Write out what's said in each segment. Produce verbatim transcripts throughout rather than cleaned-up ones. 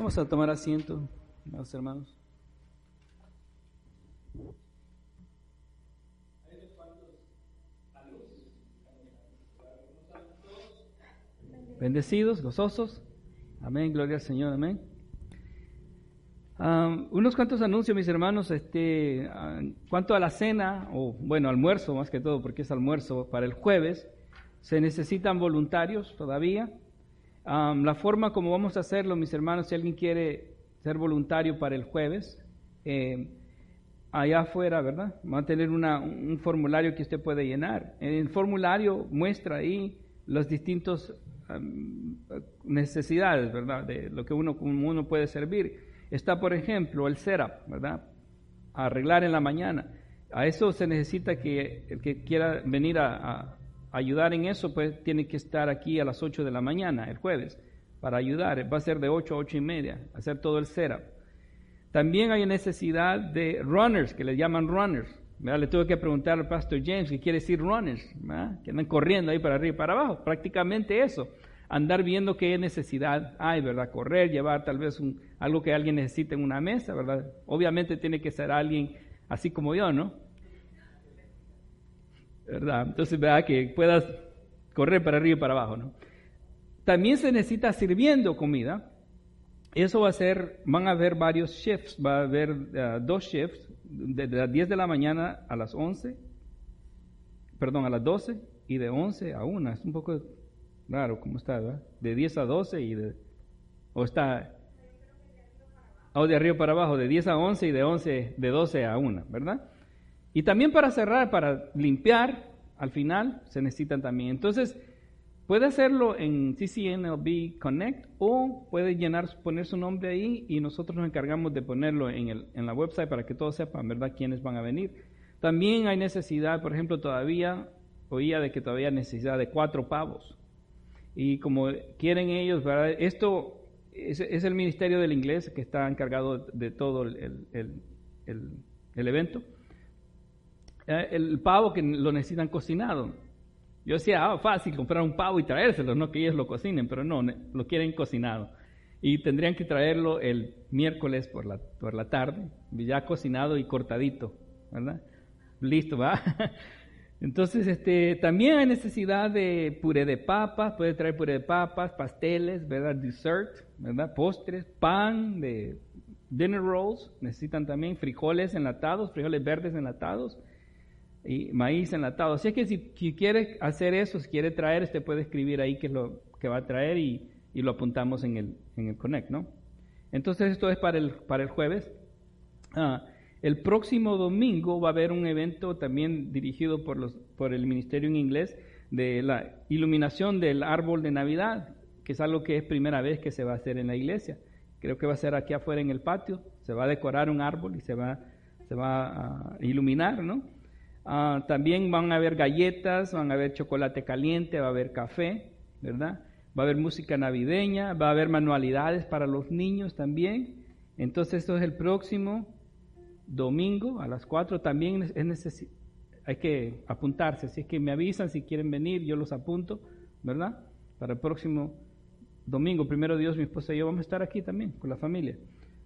Vamos a tomar asiento, amados hermanos. Bendecidos, gozosos. Amén, gloria al Señor, amén. Um, unos cuantos anuncios, mis hermanos, este, uh, cuanto a la cena, o bueno, almuerzo más que todo, porque es almuerzo para el jueves, se necesitan voluntarios todavía. Um, la forma como vamos a hacerlo, mis hermanos, si alguien quiere ser voluntario para el jueves, eh, allá afuera, ¿verdad? Va a tener una, un formulario que usted puede llenar. El formulario muestra ahí los distintos um, necesidades, ¿verdad? De lo que uno, como uno puede servir. Está, por ejemplo, el setup, ¿verdad? A arreglar en la mañana. A eso se necesita que el que quiera venir a, a ayudar en eso, pues tiene que estar aquí a las ocho de la mañana, el jueves, para ayudar. Va a ser de ocho a ocho y media, hacer todo el setup. También hay necesidad de runners, que le llaman runners. ¿Verdad? Le tuve que preguntar al pastor James qué quiere decir runners, ¿verdad? Que andan corriendo ahí para arriba y para abajo. Prácticamente eso. Andar viendo qué necesidad hay, ¿verdad? Correr, llevar tal vez un, algo que alguien necesite en una mesa, ¿verdad? Obviamente tiene que ser alguien así como yo, ¿no? ¿Verdad? Entonces, ¿verdad? Que puedas correr para arriba y para abajo, ¿no? También se necesita sirviendo comida. Eso va a ser, van a haber varios shifts, va a haber uh, dos shifts, desde las diez de la mañana a las once, perdón, a las doce, y de once a una. Es un poco raro cómo está, ¿verdad? De diez a doce y de, o está, o de arriba para abajo, de diez a once y de once, de doce a una, ¿verdad? Y también para cerrar, para limpiar, al final se necesitan también. Entonces, puede hacerlo en C C N L B Connect o puede llenar, poner su nombre ahí y nosotros nos encargamos de ponerlo en, el, en la website para que todos sepan, ¿verdad?, quiénes van a venir. También hay necesidad, por ejemplo, todavía, oía de que todavía hay necesidad de cuatro pavos. Y como quieren ellos, ¿verdad? Esto es, es el Ministerio del Inglés que está encargado de todo el, el, el, el evento. El pavo que lo necesitan cocinado. Yo decía, ah, fácil comprar un pavo y traérselo, no que ellos lo cocinen, pero no, lo quieren cocinado. Y tendrían que traerlo el miércoles por la, por la tarde, ya cocinado y cortadito, ¿verdad? Listo, ¿va? Entonces, este, también hay necesidad de puré de papas, puede traer puré de papas, pasteles, ¿verdad? Dessert, ¿verdad? Postres, pan, de dinner rolls, necesitan también frijoles enlatados, frijoles verdes enlatados, y maíz enlatado. Así es que si, si quiere hacer eso, si quiere traer, usted puede escribir ahí qué es lo que va a traer y, y lo apuntamos en el, en el Connect, ¿no? Entonces esto es para el, para el jueves. Ah, el próximo domingo va a haber un evento también dirigido por, los, por el Ministerio en Inglés de la iluminación del árbol de Navidad, que es algo que es primera vez que se va a hacer en la iglesia. Creo que va a ser aquí afuera en el patio, se va a decorar un árbol y se va, se va a iluminar, ¿no? Uh, también van a haber galletas, van a haber chocolate caliente, va a haber café, ¿verdad? Va a haber música navideña, va a haber manualidades para los niños también. Entonces esto es el próximo domingo a las cuatro. También es necesi- hay que apuntarse, así es que me avisan si quieren venir, yo los apunto, ¿verdad? Para el próximo domingo, primero Dios, mi esposa y yo vamos a estar aquí también con la familia.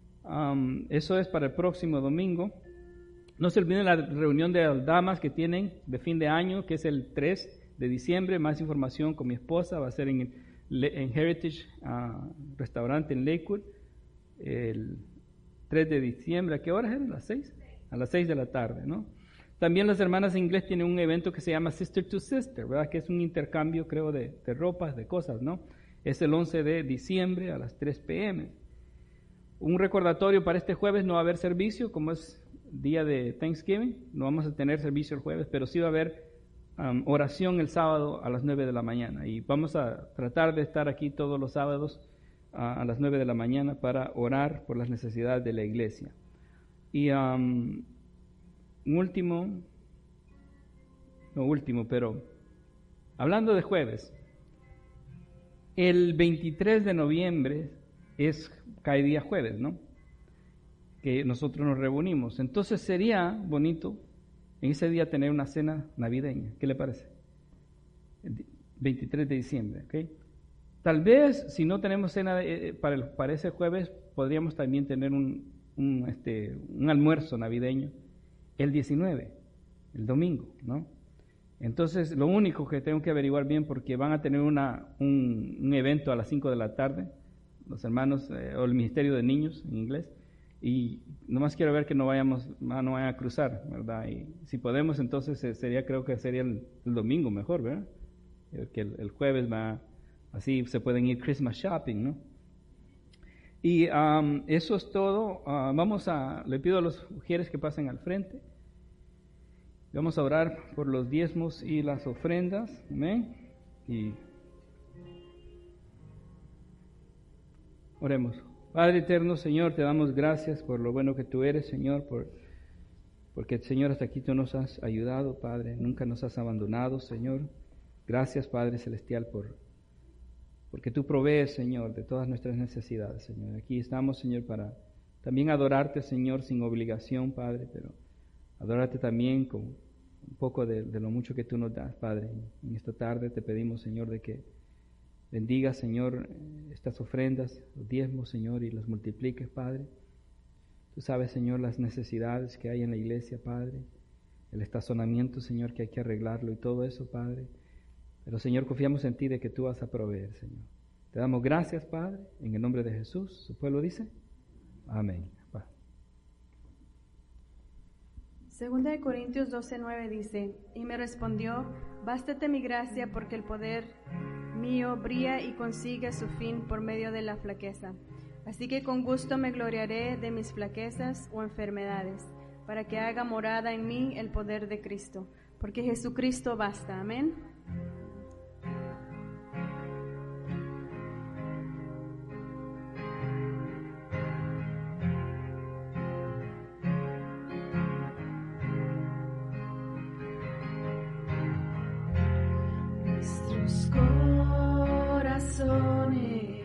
Um, eso es para el próximo domingo. No se olviden la reunión de las damas que tienen de fin de año, que es el tres de diciembre. Más información con mi esposa, va a ser en, el, en Heritage uh, Restaurante en Lakewood, el tres de diciembre. ¿A qué horas eran? ¿A las seis? A las seis de la tarde, ¿no? También las hermanas en inglés tienen un evento que se llama Sister to Sister, ¿verdad? Que es un intercambio, creo, de, de ropas, de cosas, ¿no? Es el once de diciembre a las tres p m Un recordatorio para este jueves: no va a haber servicio, como es día de Thanksgiving, no vamos a tener servicio el jueves, pero sí va a haber um, oración el sábado a las nueve de la mañana, y vamos a tratar de estar aquí todos los sábados uh, a las nueve de la mañana para orar por las necesidades de la iglesia. Y um, un último, no último, pero hablando de jueves, el veintitrés de noviembre es, cae día jueves, ¿no?, que nosotros nos reunimos. Entonces sería bonito en ese día tener una cena navideña. ¿Qué le parece? El veintitrés de diciembre, ¿ok? Tal vez, si no tenemos cena eh, para, el, para ese jueves, podríamos también tener un, un, este, un almuerzo navideño el diecinueve, el domingo, ¿no? Entonces, lo único que tengo que averiguar bien, porque van a tener una, un, un evento a las cinco de la tarde, los hermanos, eh, o el Ministerio de Niños en inglés, y nomás quiero ver que no vayamos, no vayan a cruzar, ¿verdad? Y si podemos, entonces eh, sería, creo que sería el, el domingo mejor, ¿verdad? Que el, el jueves va, así se pueden ir Christmas shopping, ¿no? Y um, eso es todo. Uh, vamos a, le pido a los mujeres que pasen al frente. Vamos a orar por los diezmos y las ofrendas. Amén. Y oremos. Padre eterno, Señor, te damos gracias por lo bueno que tú eres, Señor, por, porque, Señor, hasta aquí tú nos has ayudado, Padre. Nunca nos has abandonado, Señor. Gracias, Padre Celestial, por porque tú provees, Señor, de todas nuestras necesidades, Señor. Aquí estamos, Señor, para también adorarte, Señor, sin obligación, Padre, pero adorarte también con un poco de, de lo mucho que tú nos das, Padre. En esta tarde te pedimos, Señor, de que bendigas, Señor, estas ofrendas, los diezmos, Señor, y los multipliques, Padre. Tú sabes, Señor, las necesidades que hay en la iglesia, Padre, el estacionamiento, Señor, que hay que arreglarlo y todo eso, Padre. Pero, Señor, confiamos en ti de que tú vas a proveer, Señor. Te damos gracias, Padre, en el nombre de Jesús. ¿Su pueblo dice? Amén. Va. Segunda de Corintios doce nueve dice, y me respondió, bástate mi gracia porque el poder mío brilla y consigue su fin por medio de la flaqueza. Así que con gusto me gloriaré de mis flaquezas o enfermedades, para que haga morada en mí el poder de Cristo, porque Jesucristo basta. Amén. Corazones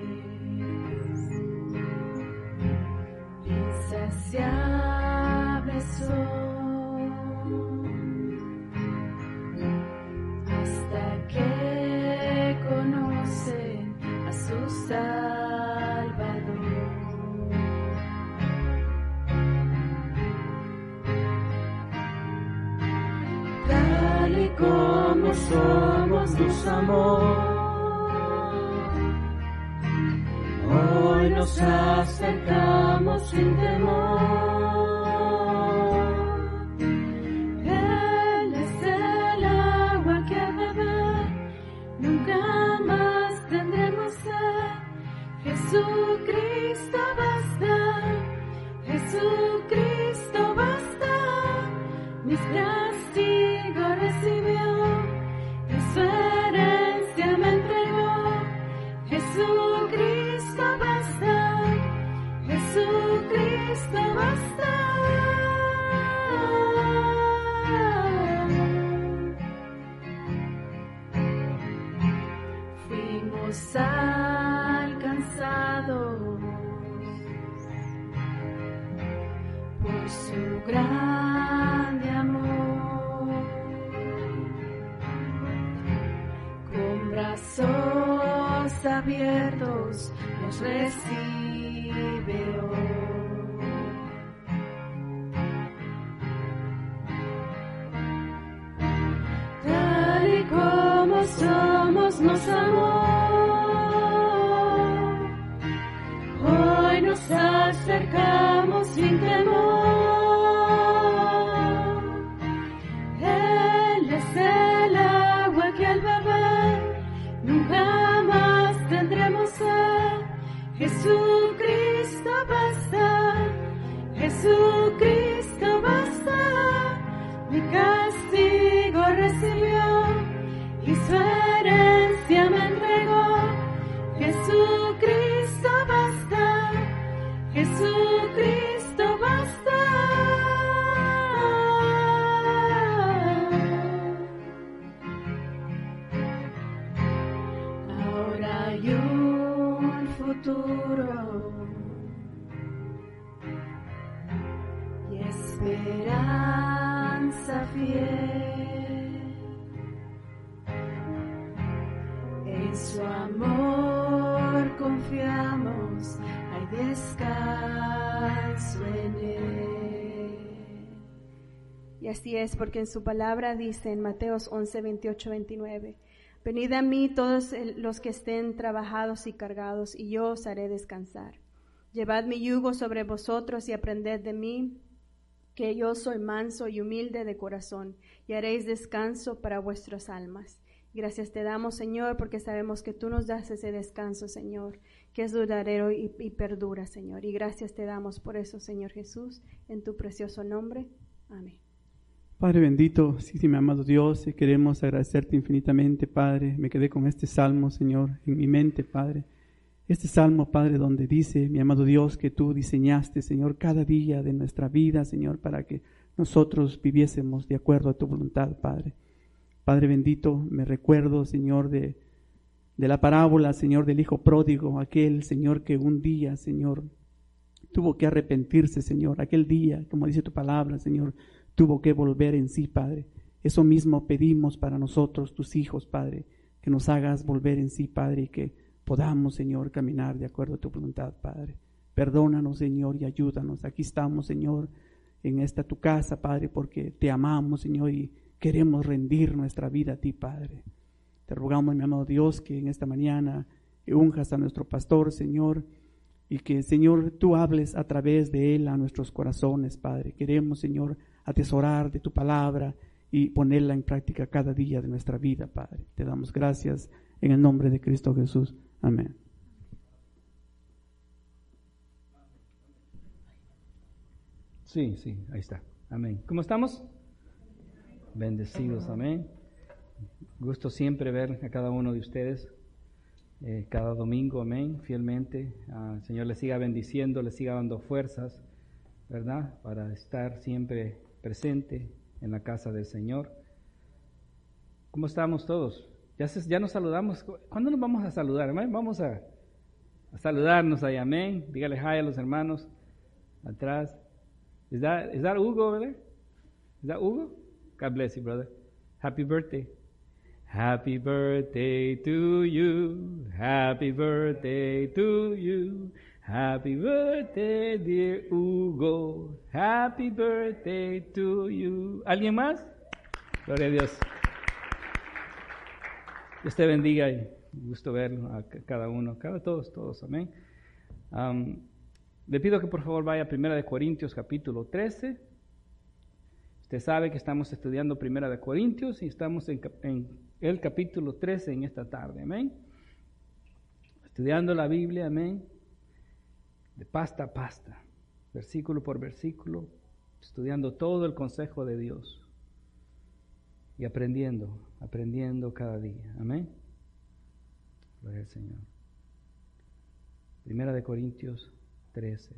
insaciables son hasta que conocen a su Salvador. Tal y como somos, nos amó. Hoy nos acercamos sin temor. Él es el agua que beber, nunca más tendremos sed. Jesucristo basta, Jesucristo basta. Mis castigos recibió, y su herencia me entregó. Jesucristo basta, Jesucristo basta. Fuimos alcanzados por su grande amor, con brazos abiertos nos recibe hoy. Tal y como somos nos amó, hoy nos acercamos sin temor. Él es el agua que al beber nunca más tendremos sed. Jesucristo basta, Jesucristo basta. Mi castigo recibió y su herencia me entregó. Jesucristo basta, Jesucristo basta. Ahora hay un futuro y esperanza fiel en su amor confiamos, hay descanso en Él. Y así es, porque en su palabra dice en Mateos once, veintiocho, veintinueve, venid a mí todos los que estén trabajados y cargados, y yo os haré descansar. Llevad mi yugo sobre vosotros y aprended de mí, que yo soy manso y humilde de corazón, y haréis descanso para vuestras almas. Gracias te damos, Señor, porque sabemos que tú nos das ese descanso, Señor, que es duradero y, y perdura, Señor. Y gracias te damos por eso, Señor Jesús, en tu precioso nombre. Amén. Padre bendito, sí, sí, mi amado Dios, y queremos agradecerte infinitamente, Padre. Me quedé con este salmo, Señor, en mi mente, Padre. Este salmo, Padre, donde dice, mi amado Dios, que tú diseñaste, Señor, cada día de nuestra vida, Señor, para que nosotros viviésemos de acuerdo a tu voluntad, Padre. Padre bendito, me recuerdo, Señor, de, de la parábola, Señor, del hijo pródigo, aquel, Señor, que un día, Señor, tuvo que arrepentirse, Señor, aquel día, como dice tu palabra, Señor, tuvo que volver en sí, Padre. Eso mismo pedimos para nosotros, tus hijos, Padre, que nos hagas volver en sí, Padre, y que podamos, Señor, caminar de acuerdo a tu voluntad, Padre. Perdónanos, Señor, y ayúdanos. Aquí estamos, Señor, en esta tu casa, Padre, porque te amamos, Señor, y queremos rendir nuestra vida a ti, Padre. Te rogamos, mi amado Dios, que en esta mañana unjas a nuestro pastor, Señor, y que, Señor, tú hables a través de él a nuestros corazones, Padre. Queremos, Señor, atesorar de tu palabra y ponerla en práctica cada día de nuestra vida, Padre. Te damos gracias en el nombre de Cristo Jesús. Amén. Sí, sí, ahí está. Amén. ¿Cómo estamos? Bendecidos, amén. Gusto siempre ver a cada uno de ustedes, eh, cada domingo, amén, fielmente. Uh, el Señor les siga bendiciendo, les siga dando fuerzas, ¿verdad? Para estar siempre presente en la casa del Señor. ¿Cómo estamos todos? Ya, se, ya nos saludamos. ¿Cuándo nos vamos a saludar, amén? Vamos a, a saludarnos ahí, amén. Dígale hi a los hermanos atrás. ¿Es that, is that Hugo over there? Is that Hugo? God bless you, brother. Happy birthday. Happy birthday to you. Happy birthday to you. Happy birthday, dear Hugo. Happy birthday to you. ¿Alguien más? Gloria a Dios. Dios te bendiga y gusto verlo a cada uno, cada todos, todos, amén. Um, le pido que por favor vaya a Primera de Corintios capítulo trece. Usted sabe que estamos estudiando Primera de Corintios y estamos en, en el capítulo trece en esta tarde, amén. Estudiando la Biblia, amén, de pasta a pasta, versículo por versículo, estudiando todo el consejo de Dios y aprendiendo, aprendiendo cada día, amén. Gloria al Señor. Primera de Corintios trece.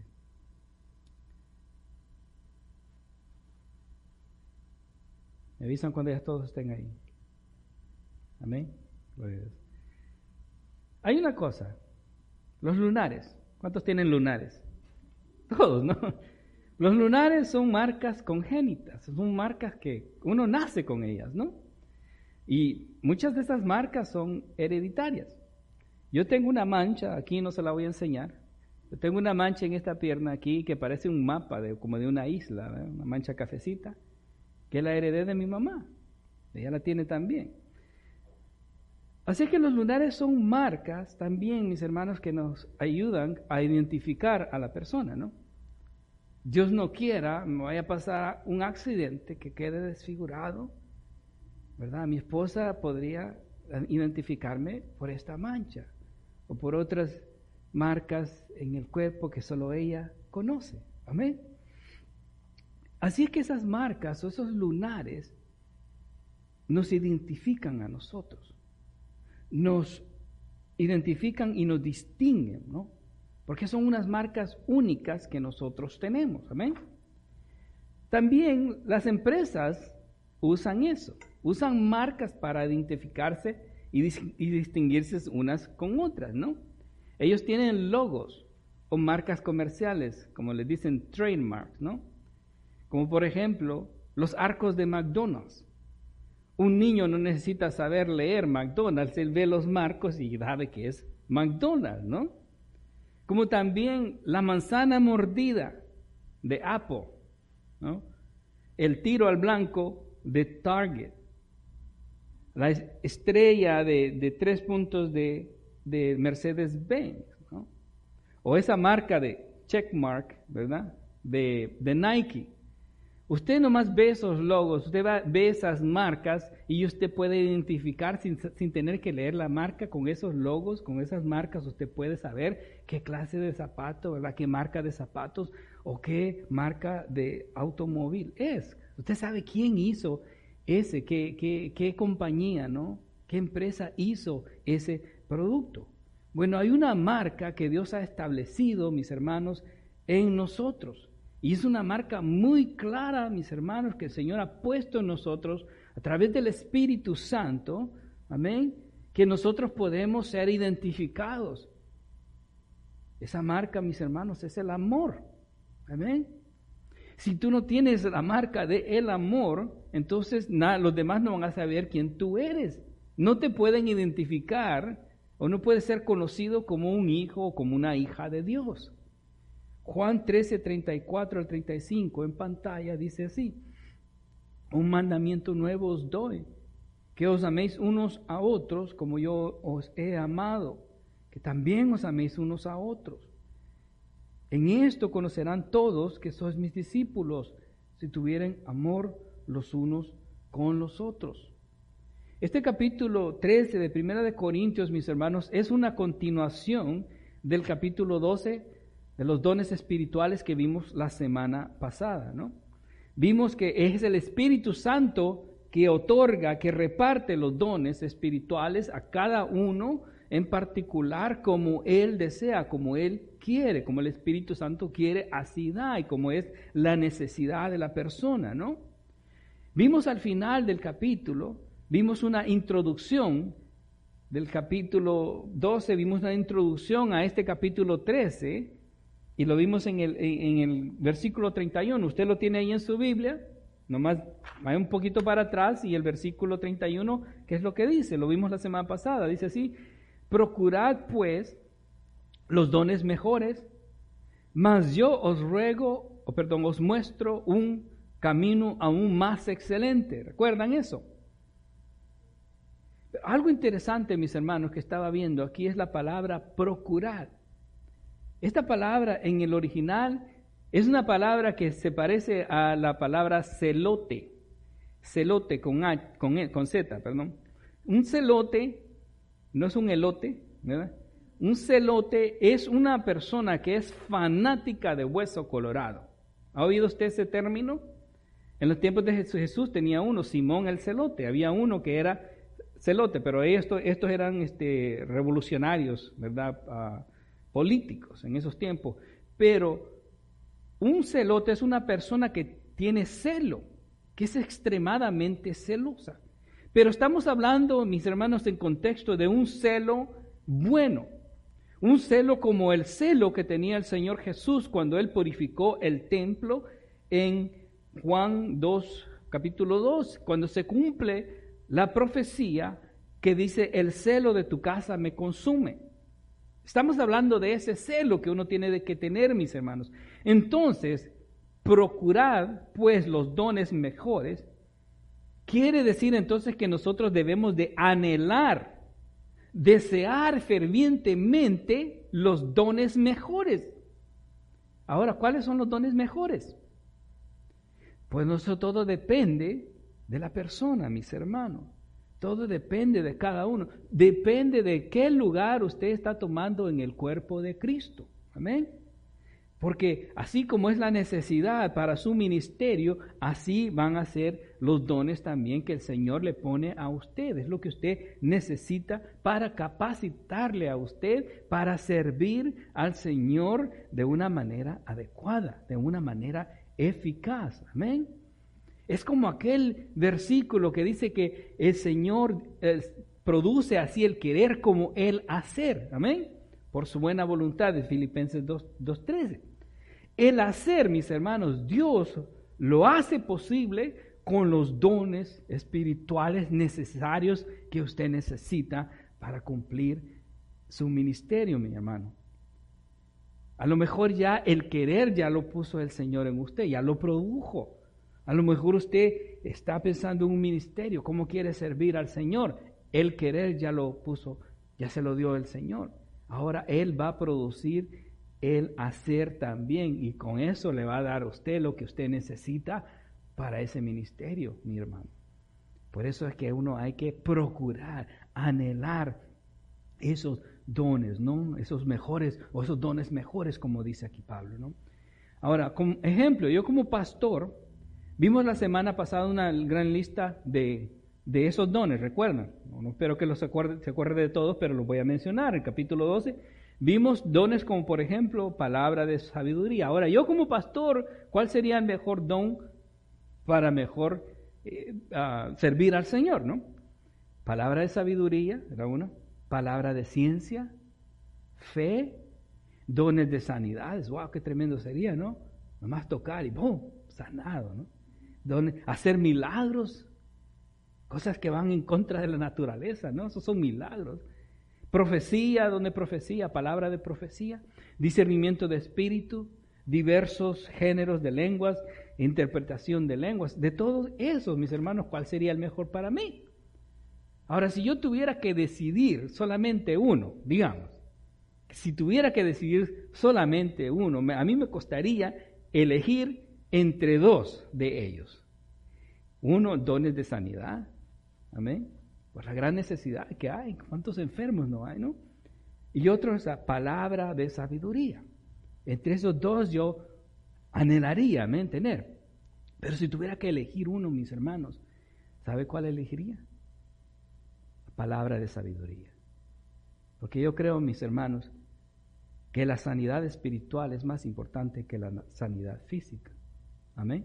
Me avisan cuando ya todos estén ahí. Amén. Gloria a Dios. Hay una cosa, los lunares. ¿Cuántos tienen lunares? Todos, ¿no? Los lunares son marcas congénitas, son marcas que uno nace con ellas, ¿no? Y muchas de esas marcas son hereditarias. Yo tengo una mancha, aquí no se la voy a enseñar. Yo tengo una mancha en esta pierna aquí que parece un mapa de, como de una isla, ¿verdad? Una mancha cafecita, que la heredé de mi mamá. Ella la tiene también. Así que los lunares son marcas también, mis hermanos, que nos ayudan a identificar a la persona, ¿no? Dios no quiera, me vaya a pasar un accidente que quede desfigurado, ¿verdad? Mi esposa podría identificarme por esta mancha o por otras marcas en el cuerpo que solo ella conoce. Amén. Así es que esas marcas o esos lunares nos identifican a nosotros. Nos identifican y nos distinguen, ¿no? Porque son unas marcas únicas que nosotros tenemos, amén. También las empresas usan eso, usan marcas para identificarse y, dis- y distinguirse unas con otras, ¿no? Ellos tienen logos o marcas comerciales, como les dicen trademarks, ¿no? Como por ejemplo, los arcos de McDonald's. Un niño no necesita saber leer McDonald's, él ve los marcos y sabe que es McDonald's, ¿no? Como también la manzana mordida de Apple, ¿no? El tiro al blanco de Target, la estrella de, de tres puntos de, de Mercedes-Benz, ¿no? O esa marca de Checkmark, ¿verdad? De, de Nike. Usted nomás ve esos logos, usted va, ve esas marcas y usted puede identificar sin, sin tener que leer la marca con esos logos, con esas marcas usted puede saber qué clase de zapato, ¿verdad? Qué marca de zapatos o qué marca de automóvil es. Usted sabe quién hizo ese, qué, qué, qué compañía, ¿no? ¿Qué empresa hizo ese producto? Bueno, hay una marca que Dios ha establecido, mis hermanos, en nosotros. Y es una marca muy clara, mis hermanos, que el Señor ha puesto en nosotros a través del Espíritu Santo, amén, que nosotros podemos ser identificados. Esa marca, mis hermanos, es el amor, amén. Si tú no tienes la marca de el amor, entonces nada, los demás no van a saber quién tú eres. No te pueden identificar o no puedes ser conocido como un hijo o como una hija de Dios. Juan trece, treinta y cuatro al treinta y cinco en pantalla dice así: un mandamiento nuevo os doy, que os améis unos a otros como yo os he amado, que también os améis unos a otros. En esto conocerán todos que sois mis discípulos, si tuvieren amor los unos con los otros. Este capítulo trece de Primera de Corintios, mis hermanos, es una continuación del capítulo doce de los dones espirituales que vimos la semana pasada, ¿no? Vimos que es el Espíritu Santo que otorga, que reparte los dones espirituales a cada uno en particular como Él desea, como Él quiere, como el Espíritu Santo quiere, así da, y como es la necesidad de la persona, ¿no? Vimos al final del capítulo, vimos una introducción del capítulo doce, vimos una introducción a este capítulo trece, y lo vimos en el, en el versículo treinta y uno. Usted lo tiene ahí en su Biblia, nomás vaya un poquito para atrás, y el versículo treinta y uno, ¿qué es lo que dice? Lo vimos la semana pasada, dice así: procurad pues los dones mejores, mas yo os ruego, o perdón, os muestro un camino aún más excelente. ¿Recuerdan eso? Algo interesante, mis hermanos, que estaba viendo aquí es la palabra procurar. Esta palabra en el original es una palabra que se parece a la palabra celote, celote con, A, con, e, con Z, perdón. Un celote no es un elote, ¿verdad? Un celote es una persona que es fanática de hueso colorado. ¿Ha oído usted ese término? En los tiempos de Jesús tenía uno, Simón el celote, había uno que era celote, pero estos, estos eran este, revolucionarios, ¿verdad? Uh, políticos en esos tiempos. Pero un celote es una persona que tiene celo, que es extremadamente celosa. Pero estamos hablando, mis hermanos, en contexto de un celo bueno, un celo como el celo que tenía el Señor Jesús cuando Él purificó el templo en Juan dos, capítulo dos, cuando se cumple la profecía que dice: el celo de tu casa me consume. Estamos hablando de ese celo que uno tiene de que tener, mis hermanos. Entonces, procurad pues los dones mejores. Quiere decir entonces que nosotros debemos de anhelar, desear fervientemente los dones mejores. Ahora, ¿cuáles son los dones mejores? Pues eso todo depende de la persona, mis hermanos. Todo depende de cada uno. Depende de qué lugar usted está tomando en el cuerpo de Cristo. Amén. Porque así como es la necesidad para su ministerio, así van a ser los dones también que el Señor le pone a usted. Es lo que usted necesita para capacitarle a usted para servir al Señor de una manera adecuada, de una manera eficaz. Amén. Es como aquel versículo que dice que el Señor eh, produce así el querer como el hacer. Amén. Por su buena voluntad, de Filipenses dos, dos trece. El hacer, mis hermanos, Dios lo hace posible con los dones espirituales necesarios que usted necesita para cumplir su ministerio, mi hermano. A lo mejor ya el querer ya lo puso el Señor en usted, ya lo produjo. A lo mejor usted está pensando en un ministerio, cómo quiere servir al Señor. El querer ya lo puso, ya se lo dio el Señor. Ahora Él va a producir el hacer también, y con eso le va a dar a usted lo que usted necesita para ese ministerio, mi hermano. Por eso es que uno hay que procurar, anhelar esos dones, ¿no? Esos mejores, o esos dones mejores, como dice aquí Pablo, ¿no? Ahora, como ejemplo, yo como pastor, vimos la semana pasada una gran lista de, de esos dones, ¿recuerdan? No, no espero que los acuerde, se acuerde de todos, pero los voy a mencionar. En el capítulo doce, vimos dones como, por ejemplo, palabra de sabiduría. Ahora, yo como pastor, ¿cuál sería el mejor don para mejor eh, uh, servir al Señor, no? Palabra de sabiduría, era una. Palabra de ciencia, fe, dones de sanidades. ¡Wow! ¡Qué tremendo sería!, ¿no? Nomás tocar y ¡pum! Sanado, ¿no? Dones, hacer milagros, cosas que van en contra de la naturaleza, ¿no? Esos son milagros. Profecía, don de profecía, palabra de profecía, discernimiento de espíritu, diversos géneros de lenguas, interpretación de lenguas. De todos esos, mis hermanos, ¿cuál sería el mejor para mí? Ahora, si yo tuviera que decidir solamente uno, digamos, si tuviera que decidir solamente uno, a mí me costaría elegir entre dos de ellos. Uno, dones de sanidad, amén, por la gran necesidad que hay, cuántos enfermos no hay, ¿no? Y otro es la palabra de sabiduría. Entre esos dos yo anhelaría, amén, tener. Pero si tuviera que elegir uno, mis hermanos, ¿sabe cuál elegiría? Palabra de sabiduría. Porque yo creo, mis hermanos, que la sanidad espiritual es más importante que la sanidad física. Amén.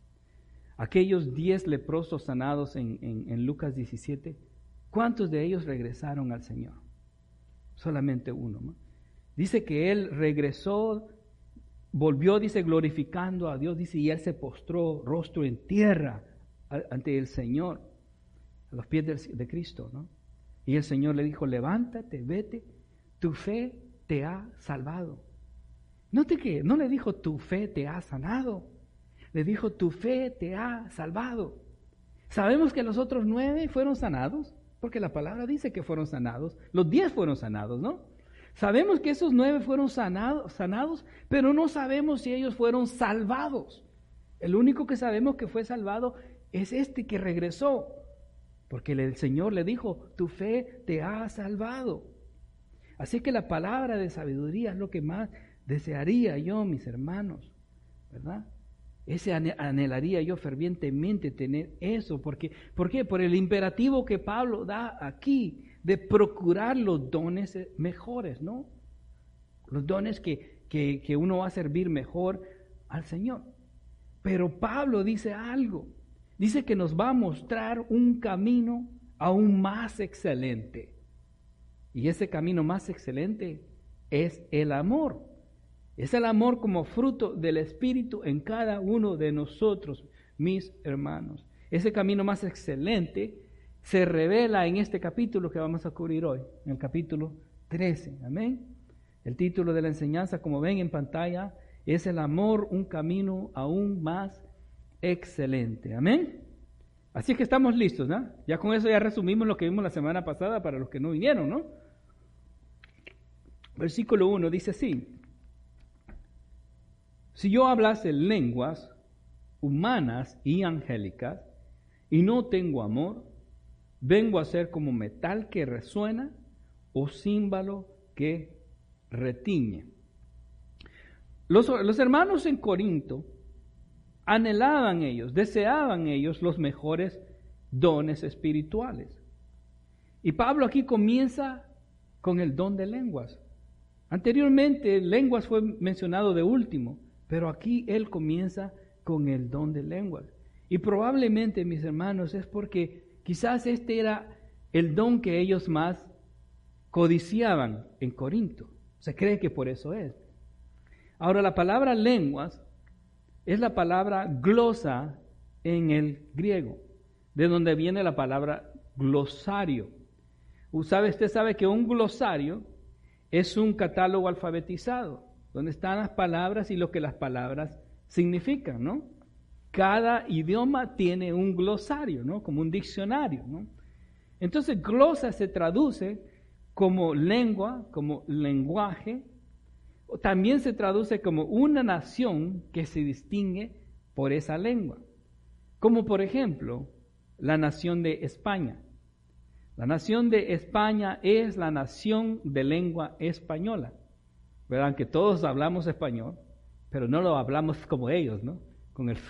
Aquellos diez leprosos sanados en, en, en Lucas diecisiete, ¿cuántos de ellos regresaron al Señor? Solamente uno, ¿no? Dice que él regresó, volvió, dice, glorificando a Dios, dice, y él se postró rostro en tierra ante el Señor, a los pies de, de Cristo, ¿no? Y el Señor le dijo, levántate, vete, tu fe te ha salvado. Note que no le dijo, tu fe te ha sanado. Le dijo, tu fe te ha salvado. Sabemos que los otros nueve fueron sanados, porque la palabra dice que fueron sanados. Los diez fueron sanados, ¿no? Sabemos que esos nueve fueron sanados, sanados, pero no sabemos si ellos fueron salvados. El único que sabemos que fue salvado es este que regresó. Porque el Señor le dijo, tu fe te ha salvado. Así que la palabra de sabiduría es lo que más desearía yo, mis hermanos, ¿verdad? Ese anhelaría yo fervientemente tener eso. Porque, ¿por qué? Por el imperativo que Pablo da aquí de procurar los dones mejores, ¿no? Los dones que, que, que uno va a servir mejor al Señor. Pero Pablo dice algo. Dice que nos va a mostrar un camino aún más excelente. Y ese camino más excelente es el amor. Es el amor como fruto del Espíritu en cada uno de nosotros, mis hermanos. Ese camino más excelente se revela en este capítulo que vamos a cubrir hoy, en el capítulo trece. Amén. El título de la enseñanza, como ven en pantalla, es el amor, un camino aún más excelente. Amén. Así que estamos listos, ¿no? Ya con eso ya resumimos lo que vimos la semana pasada para los que no vinieron, ¿no? Versículo uno dice así: si yo hablase lenguas humanas y angélicas y no tengo amor, vengo a ser como metal que resuena o címbalo que retiñe. Los, los hermanos en Corinto anhelaban ellos, deseaban ellos los mejores dones espirituales. Y Pablo aquí comienza con el don de lenguas. Anteriormente, lenguas fue mencionado de último, pero aquí él comienza con el don de lenguas. Y probablemente, mis hermanos, es porque quizás este era el don que ellos más codiciaban en Corinto. Se cree que por eso es. Ahora, la palabra lenguas es la palabra glosa en el griego, de donde viene la palabra glosario. ¿Sabe? Usted sabe que un glosario es un catálogo alfabetizado, donde están las palabras y lo que las palabras significan, ¿no? Cada idioma tiene un glosario, ¿no? Como un diccionario, ¿no? Entonces, glosa se traduce como lengua, como lenguaje, o también se traduce como una nación que se distingue por esa lengua. Como por ejemplo, la nación de España. La nación de España es la nación de lengua española. Verán que todos hablamos español, pero no lo hablamos como ellos, ¿no? Con el...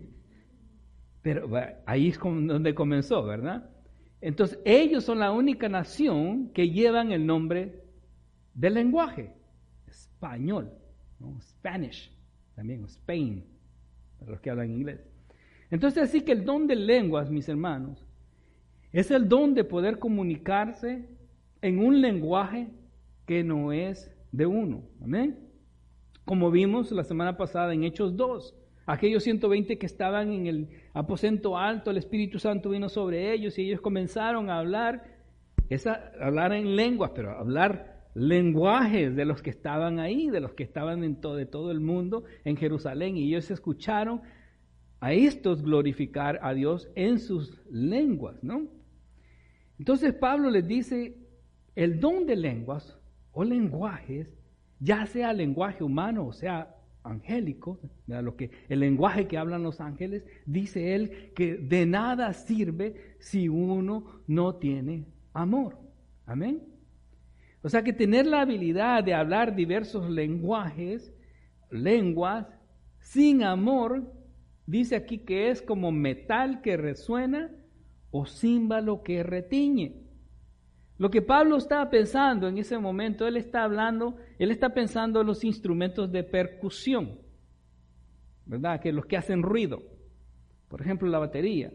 Pero ahí es donde comenzó, ¿verdad? Entonces, ellos son la única nación que llevan el nombre del lenguaje, español, ¿no? Spanish, también, o Spain, para los que hablan inglés. Entonces, así que el don de lenguas, mis hermanos, es el don de poder comunicarse en un lenguaje que no es de uno. Amén. Como vimos la semana pasada en Hechos dos, aquellos ciento veinte que estaban en el aposento alto, el Espíritu Santo vino sobre ellos y ellos comenzaron a hablar, esa, hablar en lenguas, pero hablar lenguajes de los que estaban ahí, de los que estaban en todo, de todo el mundo, en Jerusalén, y ellos escucharon a estos glorificar a Dios en sus lenguas, ¿no? Entonces Pablo les dice, el don de lenguas o lenguajes, ya sea lenguaje humano o sea angélico, lo que, el lenguaje que hablan los ángeles, dice él que de nada sirve si uno no tiene amor. Amén. O sea que tener la habilidad de hablar diversos lenguajes, lenguas, sin amor, dice aquí que es como metal que resuena o címbalo que retiñe. Lo que Pablo estaba pensando en ese momento, él está hablando, él está pensando en los instrumentos de percusión, ¿verdad? Que los que hacen ruido. Por ejemplo, la batería.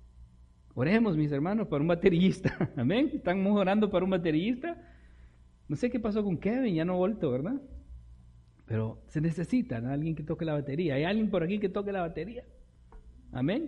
Oremos, mis hermanos, para un baterista. Amén. Estamos orando para un baterista. No sé qué pasó con Kevin, ya no ha vuelto, ¿verdad? Pero se necesita, ¿no? Alguien que toque la batería. ¿Hay alguien por aquí que toque la batería? Amén.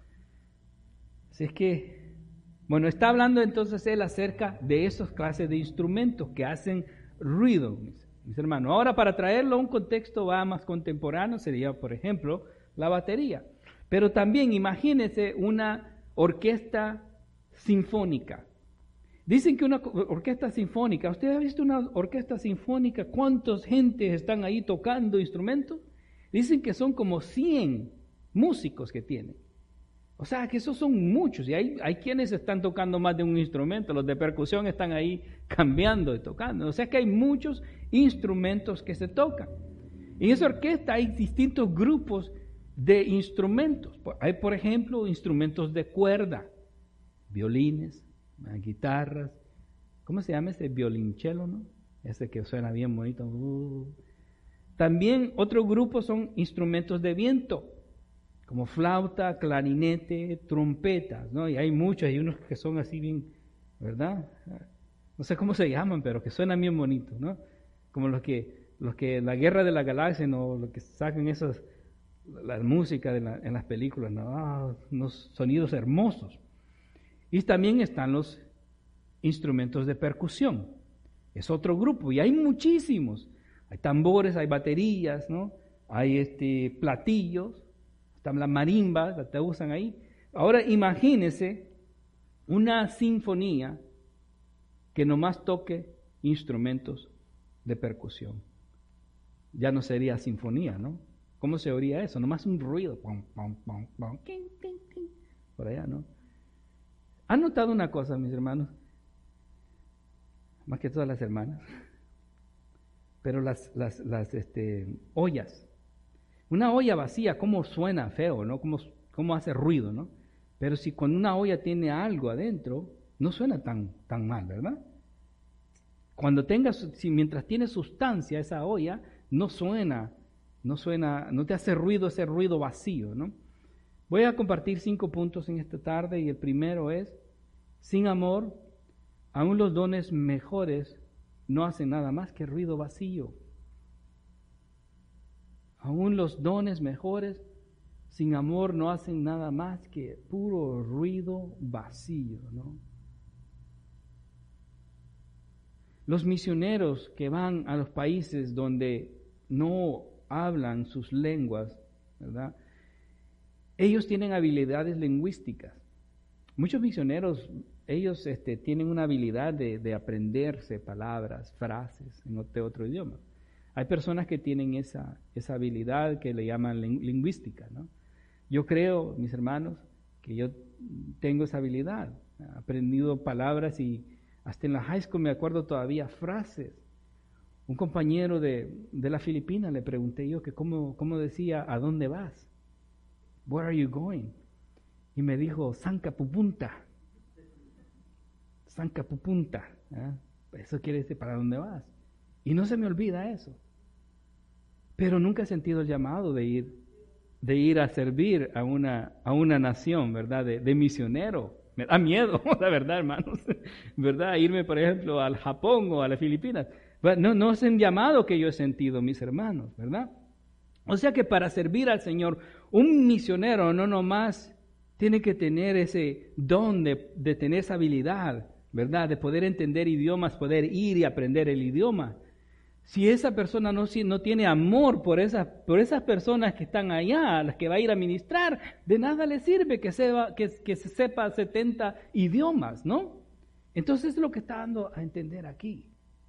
Así es que, bueno, está hablando entonces él acerca de esas clases de instrumentos que hacen ruido, mis, mis hermanos. Ahora, para traerlo a un contexto va más contemporáneo, sería, por ejemplo, la batería. Pero también imagínense una orquesta sinfónica. Dicen que una orquesta sinfónica, ¿usted ha visto una orquesta sinfónica? ¿Cuántas gentes están ahí tocando instrumentos? Dicen que son como cien músicos que tienen. O sea, que esos son muchos, y hay, hay quienes están tocando más de un instrumento, los de percusión están ahí cambiando y tocando. O sea que hay muchos instrumentos que se tocan. En esa orquesta hay distintos grupos de instrumentos. Hay, por ejemplo, instrumentos de cuerda, violines, guitarras, ¿cómo se llama ese violonchelo, no? Ese que suena bien bonito. Uh. También otro grupo son instrumentos de viento, como flauta, clarinete, trompetas, ¿no? Y hay muchos, hay unos que son así bien, ¿verdad? No sé cómo se llaman, pero que suenan bien bonitos, ¿no? Como los que, los que la Guerra de la Galaxia, ¿no? Los que sacan esas, la música de la, en las películas, ¿no? Ah, unos sonidos hermosos. Y también están los instrumentos de percusión. Es otro grupo, y hay muchísimos. Hay tambores, hay baterías, ¿no? Hay este, platillos, están las marimbas, las que usan ahí. Ahora imagínense una sinfonía que nomás toque instrumentos de percusión. Ya no sería sinfonía, ¿no? ¿Cómo se oiría eso? Nomás un ruido. Pum, pum, pum, pum, ting, ting, ting, por allá, ¿no? ¿Han notado una cosa, mis hermanos? Más que todas las hermanas. Pero las, las, las este, ollas. Una olla vacía, ¿cómo suena feo, no? ¿Cómo, cómo hace ruido, no? Pero si cuando una olla tiene algo adentro, no suena tan, tan mal, ¿verdad? Cuando tenga, si mientras tiene sustancia esa olla, no suena, no suena, no te hace ruido ese ruido vacío, ¿no? Voy a compartir cinco puntos en esta tarde y el primero es, sin amor, aún los dones mejores no hacen nada más que ruido vacío. Aún los dones mejores, sin amor, no hacen nada más que puro ruido vacío, ¿no? Los misioneros que van a los países donde no hablan sus lenguas, ¿verdad? Ellos tienen habilidades lingüísticas. Muchos misioneros, ellos este, tienen una habilidad de, de aprenderse palabras, frases en otro, otro idioma. Hay personas que tienen esa, esa habilidad que le llaman lingüística, ¿no? Yo creo, mis hermanos, que yo tengo esa habilidad. He aprendido palabras y hasta en la high school me acuerdo todavía frases. Un compañero de, de la Filipina le pregunté yo que cómo, cómo decía, ¿a dónde vas? Where are you going? Y me dijo, Sancapupunta. Sancapupunta. ¿eh? Eso quiere decir, ¿para dónde vas? Y no se me olvida eso. Pero nunca he sentido el llamado de ir, de ir a servir a una, a una nación, ¿verdad? De, de misionero. Me da miedo, la verdad, hermanos. ¿Verdad? Irme, por ejemplo, al Japón o a las Filipinas. No, no es un llamado que yo he sentido, mis hermanos, ¿verdad? O sea que para servir al Señor, un misionero no nomás tiene que tener ese don de, de tener esa habilidad, ¿verdad? De poder entender idiomas, poder ir y aprender el idioma. Si esa persona no, si no tiene amor por esas, por esas personas que están allá, a las que va a ir a ministrar, de nada le sirve que, sepa, que, que se sepa setenta idiomas, ¿no? Entonces es lo que está dando a entender aquí.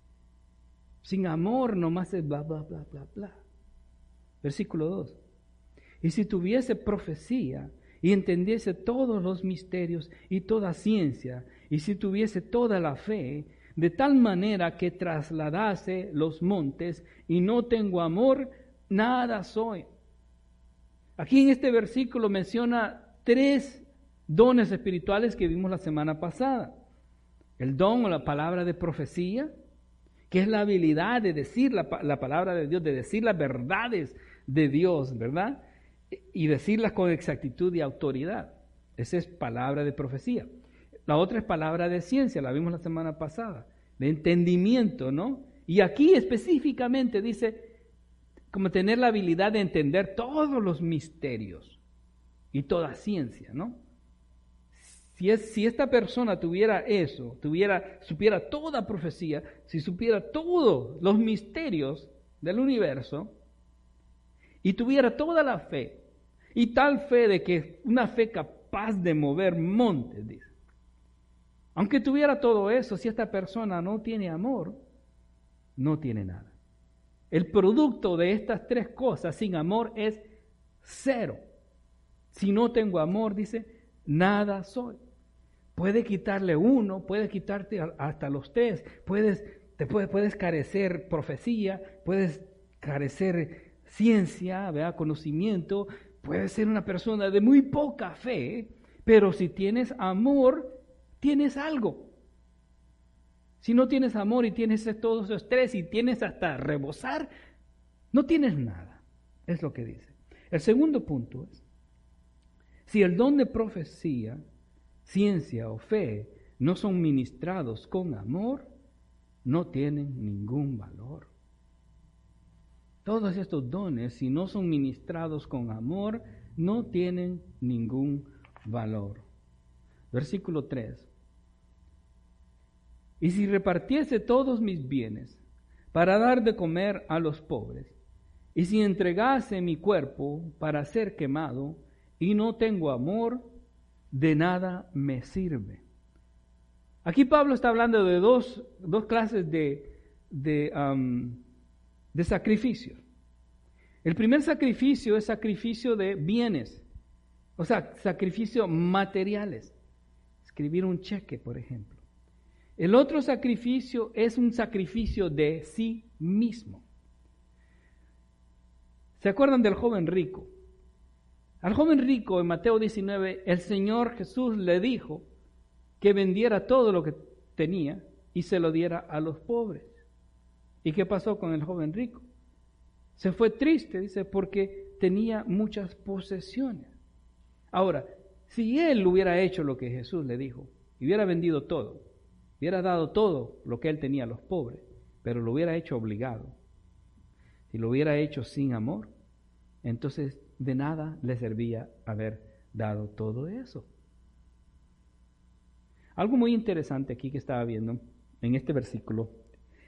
Sin amor nomás es bla, bla, bla, bla, bla. Versículo dos. Y si tuviese profecía y entendiese todos los misterios y toda ciencia, y si tuviese toda la fe, de tal manera que trasladase los montes, y no tengo amor, nada soy. Aquí en este versículo menciona tres dones espirituales que vimos la semana pasada. El don o la palabra de profecía, que es la habilidad de decir la, la palabra de Dios, de decir las verdades de Dios, ¿verdad? Y decirlas con exactitud y autoridad. Esa es palabra de profecía. La otra es palabra de ciencia, la vimos la semana pasada, de entendimiento, ¿no? Y aquí específicamente dice, como tener la habilidad de entender todos los misterios y toda ciencia, ¿no? Si, es, si esta persona tuviera eso, tuviera, supiera toda profecía, si supiera todos los misterios del universo y tuviera toda la fe, y tal fe de que una fe capaz de mover montes, dice. Aunque tuviera todo eso, si esta persona no tiene amor, no tiene nada. El producto de estas tres cosas sin amor es cero. Si no tengo amor, dice, nada soy. Puede quitarle uno, puede quitarte hasta los tres, puedes, te puedes, puedes carecer profecía, puedes carecer ciencia, ¿verdad? Conocimiento, puedes ser una persona de muy poca fe, pero si tienes amor, tienes algo. Si no tienes amor y tienes todos esos tres y tienes hasta rebosar, no tienes nada. Es lo que dice. El segundo punto es, si el don de profecía, ciencia o fe no son ministrados con amor, no tienen ningún valor. Todos estos dones, si no son ministrados con amor, no tienen ningún valor. Versículo tres. Y si repartiese todos mis bienes para dar de comer a los pobres, y si entregase mi cuerpo para ser quemado, y no tengo amor, de nada me sirve. Aquí Pablo está hablando de dos, dos clases de, de, um, de sacrificios. El primer sacrificio es sacrificio de bienes, o sea, sacrificio materiales. Escribir un cheque, por ejemplo. El otro sacrificio es un sacrificio de sí mismo. ¿Se acuerdan del joven rico? Al joven rico en Mateo diecinueve, el Señor Jesús le dijo que vendiera todo lo que tenía y se lo diera a los pobres. ¿Y qué pasó con el joven rico? Se fue triste, dice, porque tenía muchas posesiones. Ahora, si él hubiera hecho lo que Jesús le dijo, hubiera vendido todo, hubiera dado todo lo que él tenía a los pobres, pero lo hubiera hecho obligado, si lo hubiera hecho sin amor, entonces de nada le servía haber dado todo eso. Algo muy interesante aquí que estaba viendo en este versículo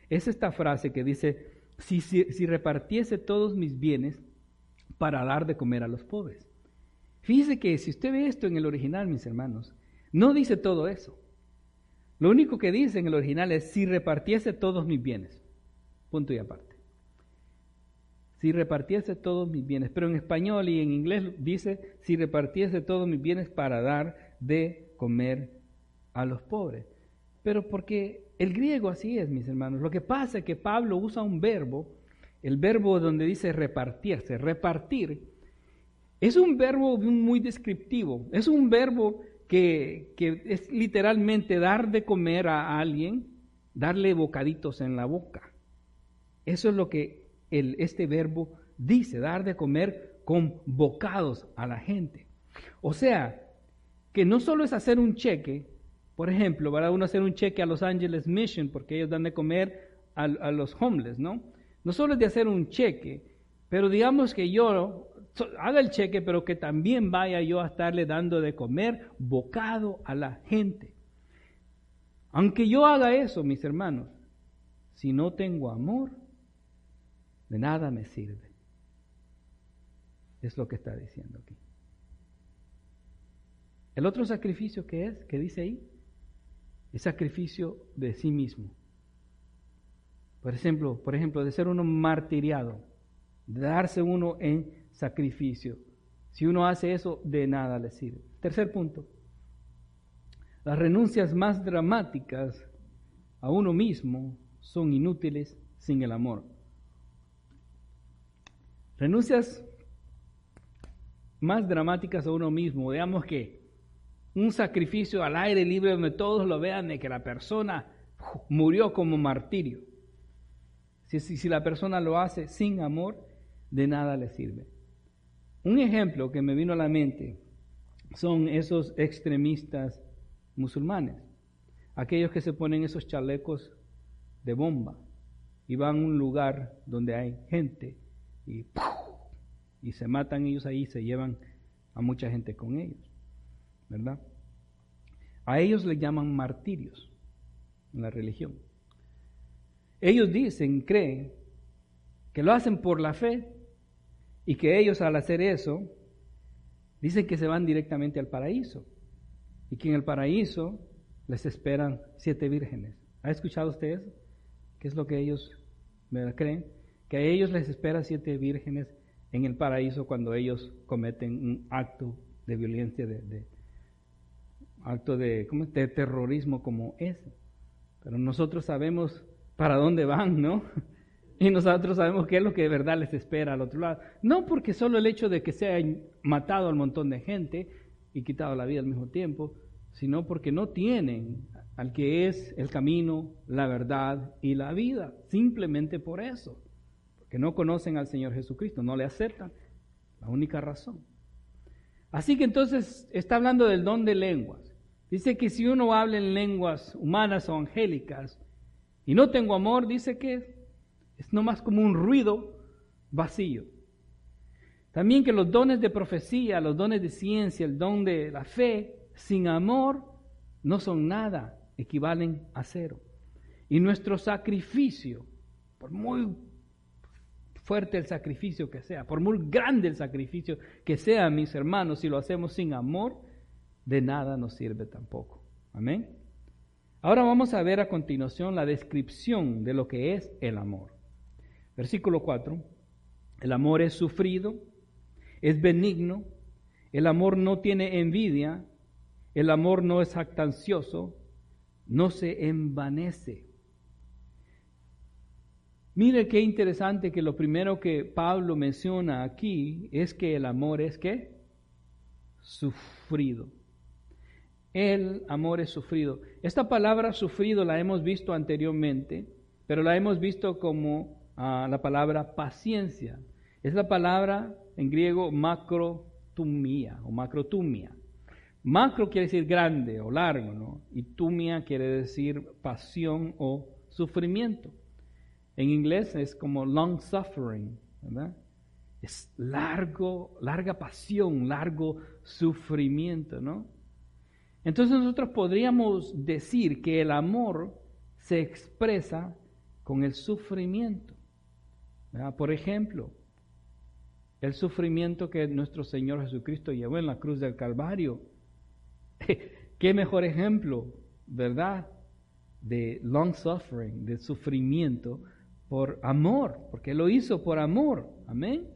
es esta frase que dice, si, si, si repartiese todos mis bienes para dar de comer a los pobres. Fíjese que si usted ve esto en el original, mis hermanos, no dice todo eso. Lo único que dice en el original es, si repartiese todos mis bienes. Punto y aparte. Si repartiese todos mis bienes. Pero en español y en inglés dice, si repartiese todos mis bienes para dar de comer a los pobres. Pero porque el griego así es, mis hermanos. Lo que pasa es que Pablo usa un verbo, el verbo donde dice repartirse, repartir, es un verbo muy descriptivo, es un verbo que, que es literalmente dar de comer a alguien, darle bocaditos en la boca. Eso es lo que el, este verbo dice, dar de comer con bocados a la gente. O sea, que no solo es hacer un cheque, por ejemplo, para uno hacer un cheque a Los Angeles Mission, porque ellos dan de comer a, a los homeless, ¿no? No solo es de hacer un cheque, pero digamos que yo haga el cheque, pero que también vaya yo a estarle dando de comer bocado a la gente. Aunque yo haga eso, mis hermanos, si no tengo amor, de nada me sirve. Es lo que está diciendo aquí. El otro sacrificio que es, que dice ahí, es sacrificio de sí mismo. Por ejemplo, por ejemplo, de ser uno martiriado, de darse uno en sacrificio. Si uno hace eso, de nada le sirve. Tercer punto. Las renuncias más dramáticas a uno mismo son inútiles sin el amor. Renuncias más dramáticas a uno mismo, digamos que un sacrificio al aire libre donde todos lo vean de que la persona murió como martirio. Si, si, si la persona lo hace sin amor, de nada le sirve. Un ejemplo que me vino a la mente son esos extremistas musulmanes, aquellos que se ponen esos chalecos de bomba y van a un lugar donde hay gente y, y se matan ellos ahí, se llevan a mucha gente con ellos, ¿verdad? A ellos le llaman martirios en la religión. Ellos dicen, creen, que lo hacen por la fe y que ellos al hacer eso, dicen que se van directamente al paraíso y que en el paraíso les esperan siete vírgenes. ¿Ha escuchado usted eso? ¿Qué es lo que ellos ¿verdad? creen? Que a ellos les espera siete vírgenes en el paraíso cuando ellos cometen un acto de violencia, de, de acto de, ¿cómo es? de terrorismo como ese. Pero nosotros sabemos para dónde van, ¿no? Y nosotros sabemos qué es lo que de verdad les espera al otro lado. No porque solo el hecho de que se hayan matado al montón de gente y quitado la vida al mismo tiempo, sino porque no tienen al que es el camino, la verdad y la vida. Simplemente por eso. Porque no conocen al Señor Jesucristo, no le aceptan. La única razón. Así que entonces está hablando del don de lenguas. Dice que si uno habla en lenguas humanas o angélicas y no tengo amor, dice que es nomás como un ruido vacío. También que los dones de profecía, los dones de ciencia, el don de la fe, sin amor no son nada, equivalen a cero. Y nuestro sacrificio, por muy fuerte el sacrificio que sea, por muy grande el sacrificio que sea, mis hermanos, si lo hacemos sin amor, de nada nos sirve tampoco. Amén. Ahora vamos a ver a continuación la descripción de lo que es el amor. Versículo cuatro. El amor es sufrido, es benigno, el amor no tiene envidia, el amor no es jactancioso, no se envanece. Mire qué interesante que lo primero que Pablo menciona aquí es que el amor es ¿qué? Sufrido. El amor es sufrido. Esta palabra sufrido la hemos visto anteriormente, pero la hemos visto como uh, la palabra paciencia. Es la palabra en griego macrotumia o macrotumia. Macro quiere decir grande o largo, ¿no? Y tumia quiere decir pasión o sufrimiento. En inglés es como long suffering, ¿verdad? Es largo, larga pasión, largo sufrimiento, ¿no? Entonces nosotros podríamos decir que el amor se expresa con el sufrimiento. ¿Verdad? Por ejemplo, el sufrimiento que nuestro Señor Jesucristo llevó en la cruz del Calvario. Qué mejor ejemplo, ¿verdad? De long suffering, de sufrimiento por amor, porque lo hizo por amor. Amén.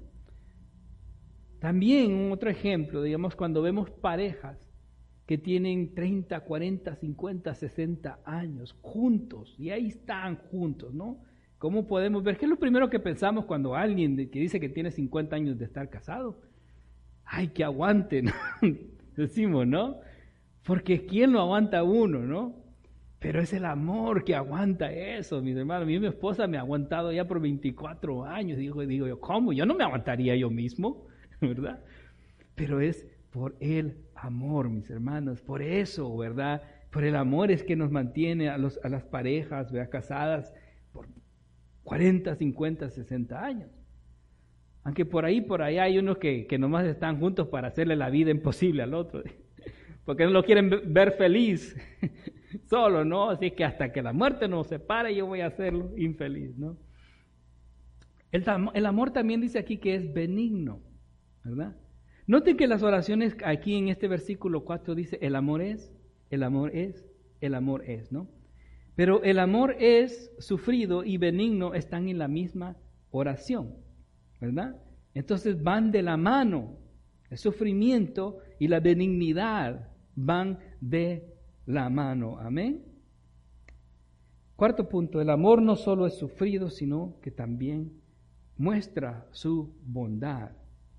También otro ejemplo, digamos, cuando vemos parejas que tienen treinta, cuarenta, cincuenta, sesenta años juntos, y ahí están juntos, ¿no? ¿Cómo podemos ver? ¿Qué es lo primero que pensamos cuando alguien que dice que tiene cincuenta años de estar casado? ¡Ay, que aguanten! Decimos, ¿no? Porque ¿quién lo aguanta uno, no? Pero es el amor que aguanta eso, mis hermanos. Mi, mi esposa me ha aguantado ya por veinticuatro años. Digo, digo yo, ¿cómo? Yo no me aguantaría yo mismo, ¿verdad? Pero es por el amor, mis hermanos. Por eso, ¿verdad? Por el amor es que nos mantiene a, los, a las parejas, ¿verdad? Casadas por cuarenta, cincuenta, sesenta años. Aunque por ahí, por allá hay unos que, que nomás están juntos para hacerle la vida imposible al otro. Porque no lo quieren ver feliz solo, ¿no? Así que hasta que la muerte nos separe yo voy a hacerlo infeliz, ¿no? El, el amor también dice aquí que es benigno, ¿verdad? Noten que las oraciones aquí en este versículo cuatro dice el amor es, el amor es, el amor es, ¿no? Pero el amor es sufrido y benigno están en la misma oración, ¿verdad? Entonces van de la mano. El sufrimiento y la benignidad van de la mano. Amén. Cuarto punto, el amor no solo es sufrido, sino que también muestra su bondad.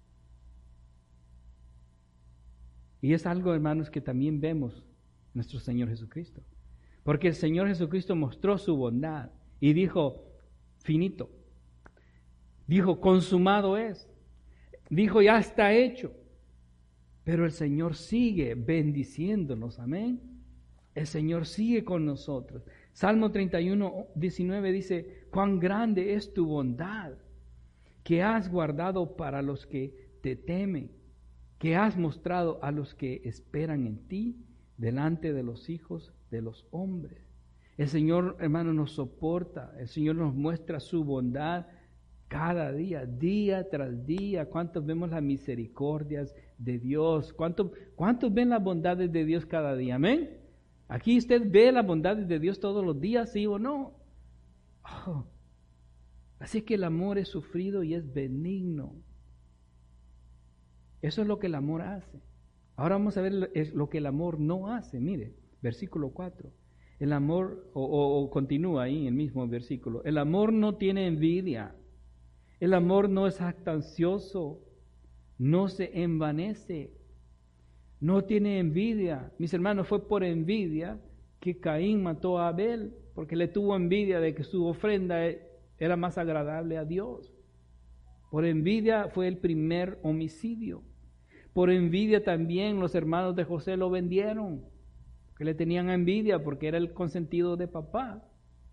Y es algo, hermanos, que también vemos en nuestro Señor Jesucristo. Porque el Señor Jesucristo mostró su bondad y dijo, finito. Dijo, consumado es. Dijo, ya está hecho. Pero el Señor sigue bendiciéndonos, amén. El Señor sigue con nosotros. Salmo treinta y uno, diecinueve dice, cuán grande es tu bondad, que has guardado para los que te temen, que has mostrado a los que esperan en ti, delante de los hijos de los hombres. El Señor, hermano, nos soporta, el Señor nos muestra su bondad cada día, día tras día. ¿Cuántos vemos las misericordias de Dios? ¿Cuántos, cuántos ven las bondades de Dios cada día? Amén. Aquí usted ve las bondades de Dios todos los días, ¿sí o no? Oh. Así que el amor es sufrido y es benigno. Eso es lo que el amor hace. Ahora vamos a ver lo que el amor no hace. Mire, versículo cuatro. El amor, o, o, o continúa ahí en el mismo versículo. El amor no tiene envidia. El amor no es jactancioso, no se envanece, no tiene envidia. Mis hermanos, fue por envidia que Caín mató a Abel, porque le tuvo envidia de que su ofrenda era más agradable a Dios. Por envidia fue el primer homicidio. Por envidia también los hermanos de José lo vendieron, que le tenían envidia porque era el consentido de papá.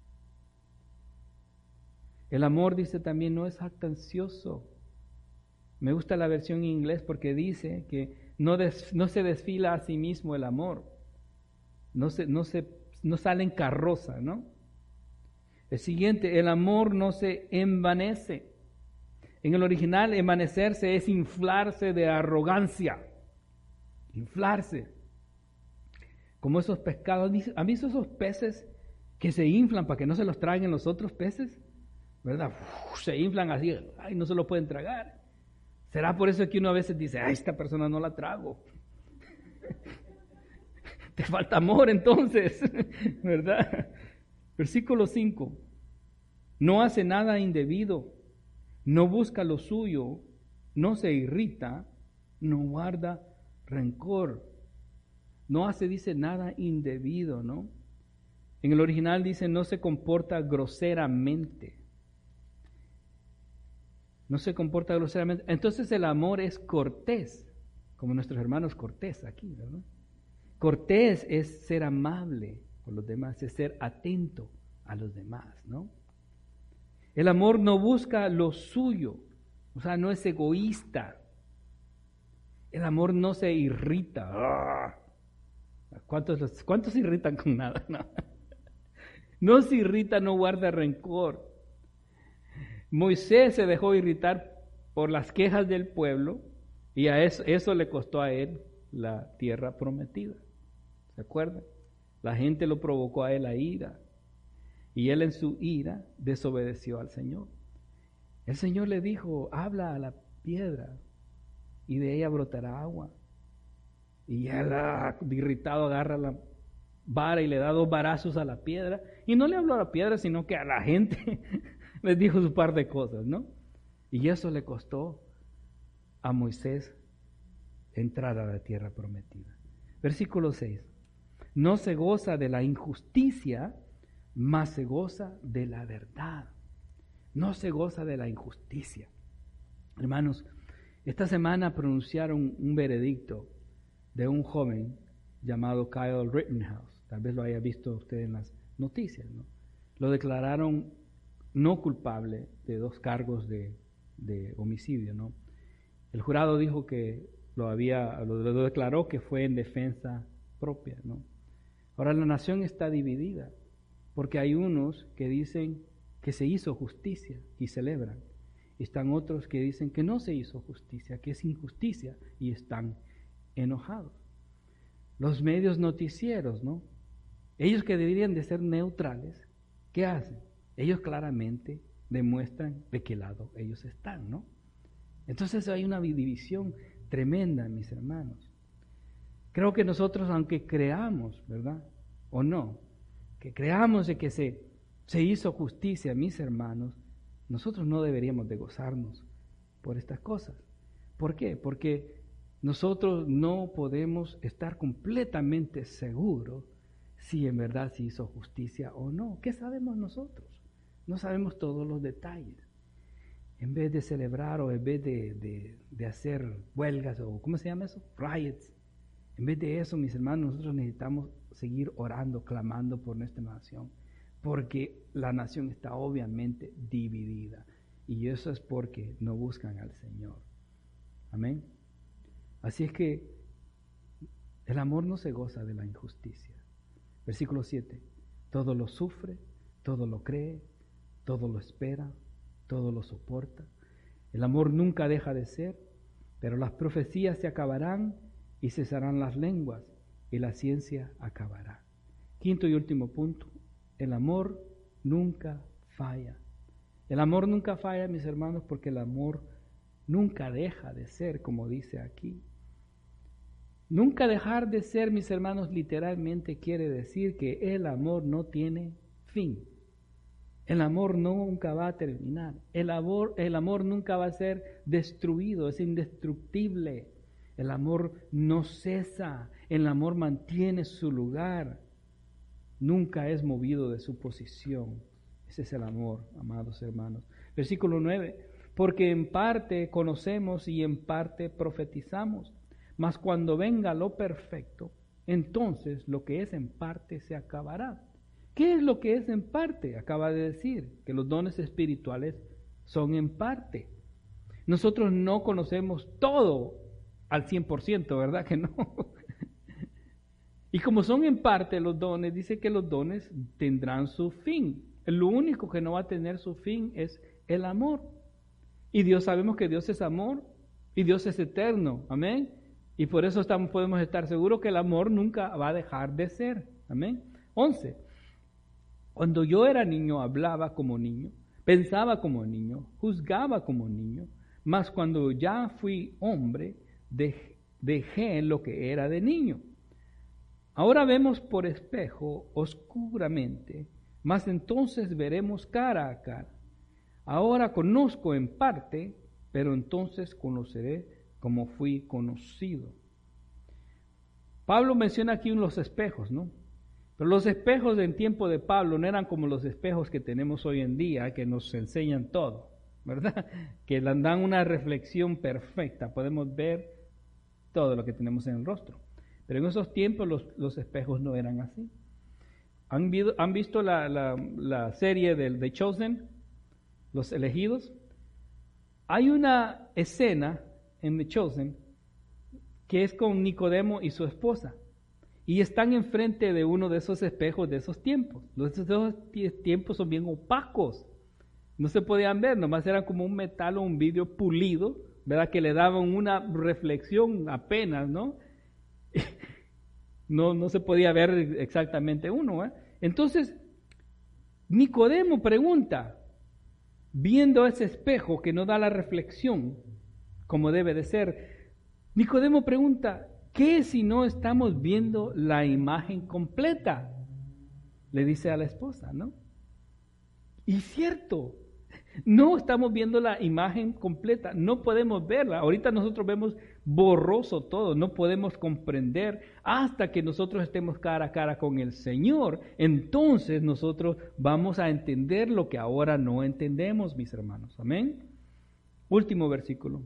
El amor, dice también, no es jactancioso. Me gusta la versión en inglés porque dice que no, des, no se desfila a sí mismo el amor. No, se, no, se, no sale en carroza, ¿no? El siguiente, el amor no se envanece. En el original, envanecerse es inflarse de arrogancia. Inflarse. Como esos pescados. ¿Han visto esos peces que se inflan para que no se los traguen los otros peces? ¿Verdad? Uf, se inflan así, ay, no se lo pueden tragar. ¿Será por eso que uno a veces dice, ay, esta persona no la trago? Te falta amor entonces, ¿verdad? Versículo cinco. No hace nada indebido, no busca lo suyo, no se irrita, no guarda rencor. No hace, dice, nada indebido, ¿no? En el original dice, no se comporta groseramente. No se comporta groseramente. Entonces el amor es cortés, como nuestros hermanos Cortés aquí, ¿verdad? Cortés es ser amable con los demás, es ser atento a los demás, ¿no? El amor no busca lo suyo, o sea, no es egoísta. El amor no se irrita. ¿Cuántos, ¿Cuántos se irritan con nada? No. No se irrita, no guarda rencor. Moisés se dejó irritar por las quejas del pueblo y a eso, eso le costó a él la tierra prometida. ¿Se acuerdan? La gente lo provocó a él a ira y él en su ira desobedeció al Señor. El Señor le dijo, habla a la piedra y de ella brotará agua. Y él, ah, irritado, agarra la vara y le da dos varazos a la piedra. Y no le habló a la piedra, sino que a la gente les dijo su par de cosas, ¿no? Y eso le costó a Moisés entrar a la tierra prometida. Versículo seis. No se goza de la injusticia, mas se goza de la verdad. No se goza de la injusticia. Hermanos, esta semana pronunciaron un veredicto de un joven llamado Kyle Rittenhouse. Tal vez lo haya visto usted en las noticias, ¿no? Lo declararon no culpable de dos cargos de, de homicidio, ¿no? El jurado dijo que lo había, lo, lo declaró que fue en defensa propia, ¿no? Ahora la nación está dividida porque hay unos que dicen que se hizo justicia y celebran. Están otros que dicen que no se hizo justicia, que es injusticia y están enojados. Los medios noticieros, ¿no? Ellos que deberían de ser neutrales, ¿qué hacen? Ellos claramente demuestran de qué lado ellos están, ¿no? Entonces hay una división tremenda, mis hermanos. Creo que nosotros, aunque creamos, ¿verdad? O no, que creamos de que se, se hizo justicia, mis hermanos, nosotros no deberíamos de gozarnos por estas cosas. ¿Por qué? Porque nosotros no podemos estar completamente seguros si en verdad se hizo justicia o no. ¿Qué sabemos nosotros? No sabemos todos los detalles. En vez de celebrar o en vez de, de, de hacer huelgas o ¿cómo se llama eso? Riots. En vez de eso, mis hermanos, nosotros necesitamos seguir orando, clamando por nuestra nación, porque la nación está obviamente dividida y eso es porque no buscan al Señor. Amén. Así es que el amor no se goza de la injusticia. Versículo siete. Todo lo sufre, todo lo cree, todo lo espera, todo lo soporta. El amor nunca deja de ser, pero las profecías se acabarán y cesarán las lenguas y la ciencia acabará. Quinto y último punto. El amor nunca falla. El amor nunca falla, mis hermanos, porque el amor nunca deja de ser, como dice aquí. Nunca dejar de ser, mis hermanos, literalmente quiere decir que el amor no tiene fin. El amor nunca va a terminar. El amor, el amor nunca va a ser destruido, es indestructible. El amor no cesa, el amor mantiene su lugar. Nunca es movido de su posición. Ese es el amor, amados hermanos. Versículo nueve. Porque en parte conocemos y en parte profetizamos, mas cuando venga lo perfecto, entonces lo que es en parte se acabará. ¿Qué es lo que es en parte? Acaba de decir que los dones espirituales son en parte. Nosotros no conocemos todo al cien por ciento, ¿verdad que no? Y como son en parte los dones, dice que los dones tendrán su fin. Lo único que no va a tener su fin es el amor. Y Dios, sabemos que Dios es amor y Dios es eterno. Amén. Y por eso estamos, podemos estar seguros que el amor nunca va a dejar de ser. Amén. once. Cuando yo era niño hablaba como niño, pensaba como niño, juzgaba como niño, mas cuando ya fui hombre dejé, dejé lo que era de niño. Ahora vemos por espejo oscuramente, mas entonces veremos cara a cara. Ahora conozco en parte, pero entonces conoceré como fui conocido. Pablo menciona aquí los espejos, ¿no? Pero los espejos en tiempo de Pablo no eran como los espejos que tenemos hoy en día, que nos enseñan todo, ¿verdad? Que dan una reflexión perfecta, podemos ver todo lo que tenemos en el rostro. Pero en esos tiempos los, los espejos no eran así. ¿Han, visto, han visto la, la, la serie de The Chosen? Los elegidos. Hay una escena en The Chosen que es con Nicodemo y su esposa. y están enfrente de uno de esos espejos de esos tiempos. Los esos tiempos son bien opacos, no se podían ver, nomás eran como un metal o un vidrio pulido, ¿verdad? Que le daban una reflexión apenas, ¿no? No, no se podía ver exactamente uno, ¿eh? Entonces, Nicodemo pregunta, viendo ese espejo que no da la reflexión como debe de ser, Nicodemo pregunta, ¿qué si no estamos viendo la imagen completa? Le dice a la esposa, ¿no? Y cierto, no estamos viendo la imagen completa, no podemos verla. Ahorita nosotros vemos borroso todo, no podemos comprender hasta que nosotros estemos cara a cara con el Señor. Entonces nosotros vamos a entender lo que ahora no entendemos, mis hermanos. Amén. Último versículo.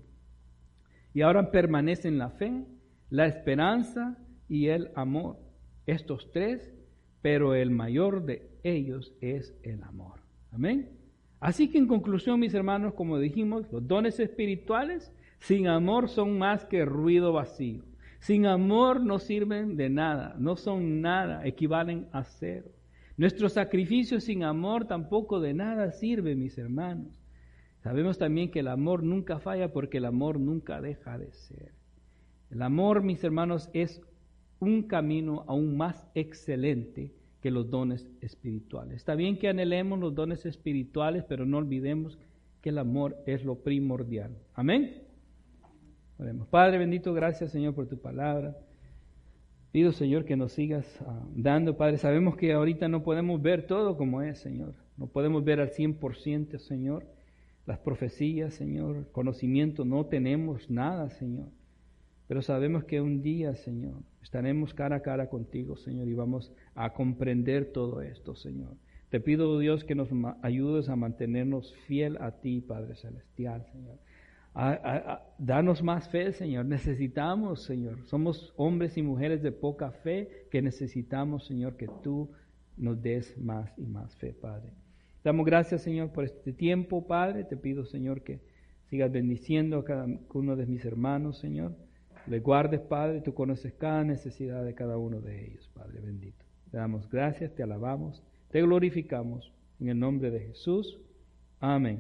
Y ahora permanecen la fe, la esperanza y el amor. Estos tres, pero el mayor de ellos es el amor. Amén. Así que en conclusión, mis hermanos, como dijimos, los dones espirituales sin amor son más que ruido vacío. Sin amor no sirven de nada, no son nada, equivalen a cero. Nuestro sacrificio sin amor tampoco de nada sirve, mis hermanos. Sabemos también que el amor nunca falla porque el amor nunca deja de ser. El amor, mis hermanos, es un camino aún más excelente que los dones espirituales. Está bien que anhelemos los dones espirituales, pero no olvidemos que el amor es lo primordial. Amén. Oremos. Padre bendito, gracias Señor por tu palabra. Pido Señor que nos sigas uh, dando, Padre. Sabemos que ahorita no podemos ver todo como es, Señor. No podemos ver al cien por ciento, Señor. Las profecías, Señor, conocimiento, no tenemos nada, Señor. Pero sabemos que un día, Señor, estaremos cara a cara contigo, Señor, y vamos a comprender todo esto, Señor. Te pido, Dios, que nos ayudes a mantenernos fiel a ti, Padre Celestial, Señor. A, a, a, danos más fe, Señor. Necesitamos, Señor. Somos hombres y mujeres de poca fe que necesitamos, Señor, que tú nos des más y más fe, Padre. Damos gracias, Señor, por este tiempo, Padre. Te pido, Señor, que sigas bendiciendo a cada uno de mis hermanos, Señor. Le guardes, Padre, tú conoces cada necesidad de cada uno de ellos, Padre bendito. Te damos gracias, te alabamos, te glorificamos, en el nombre de Jesús. Amén.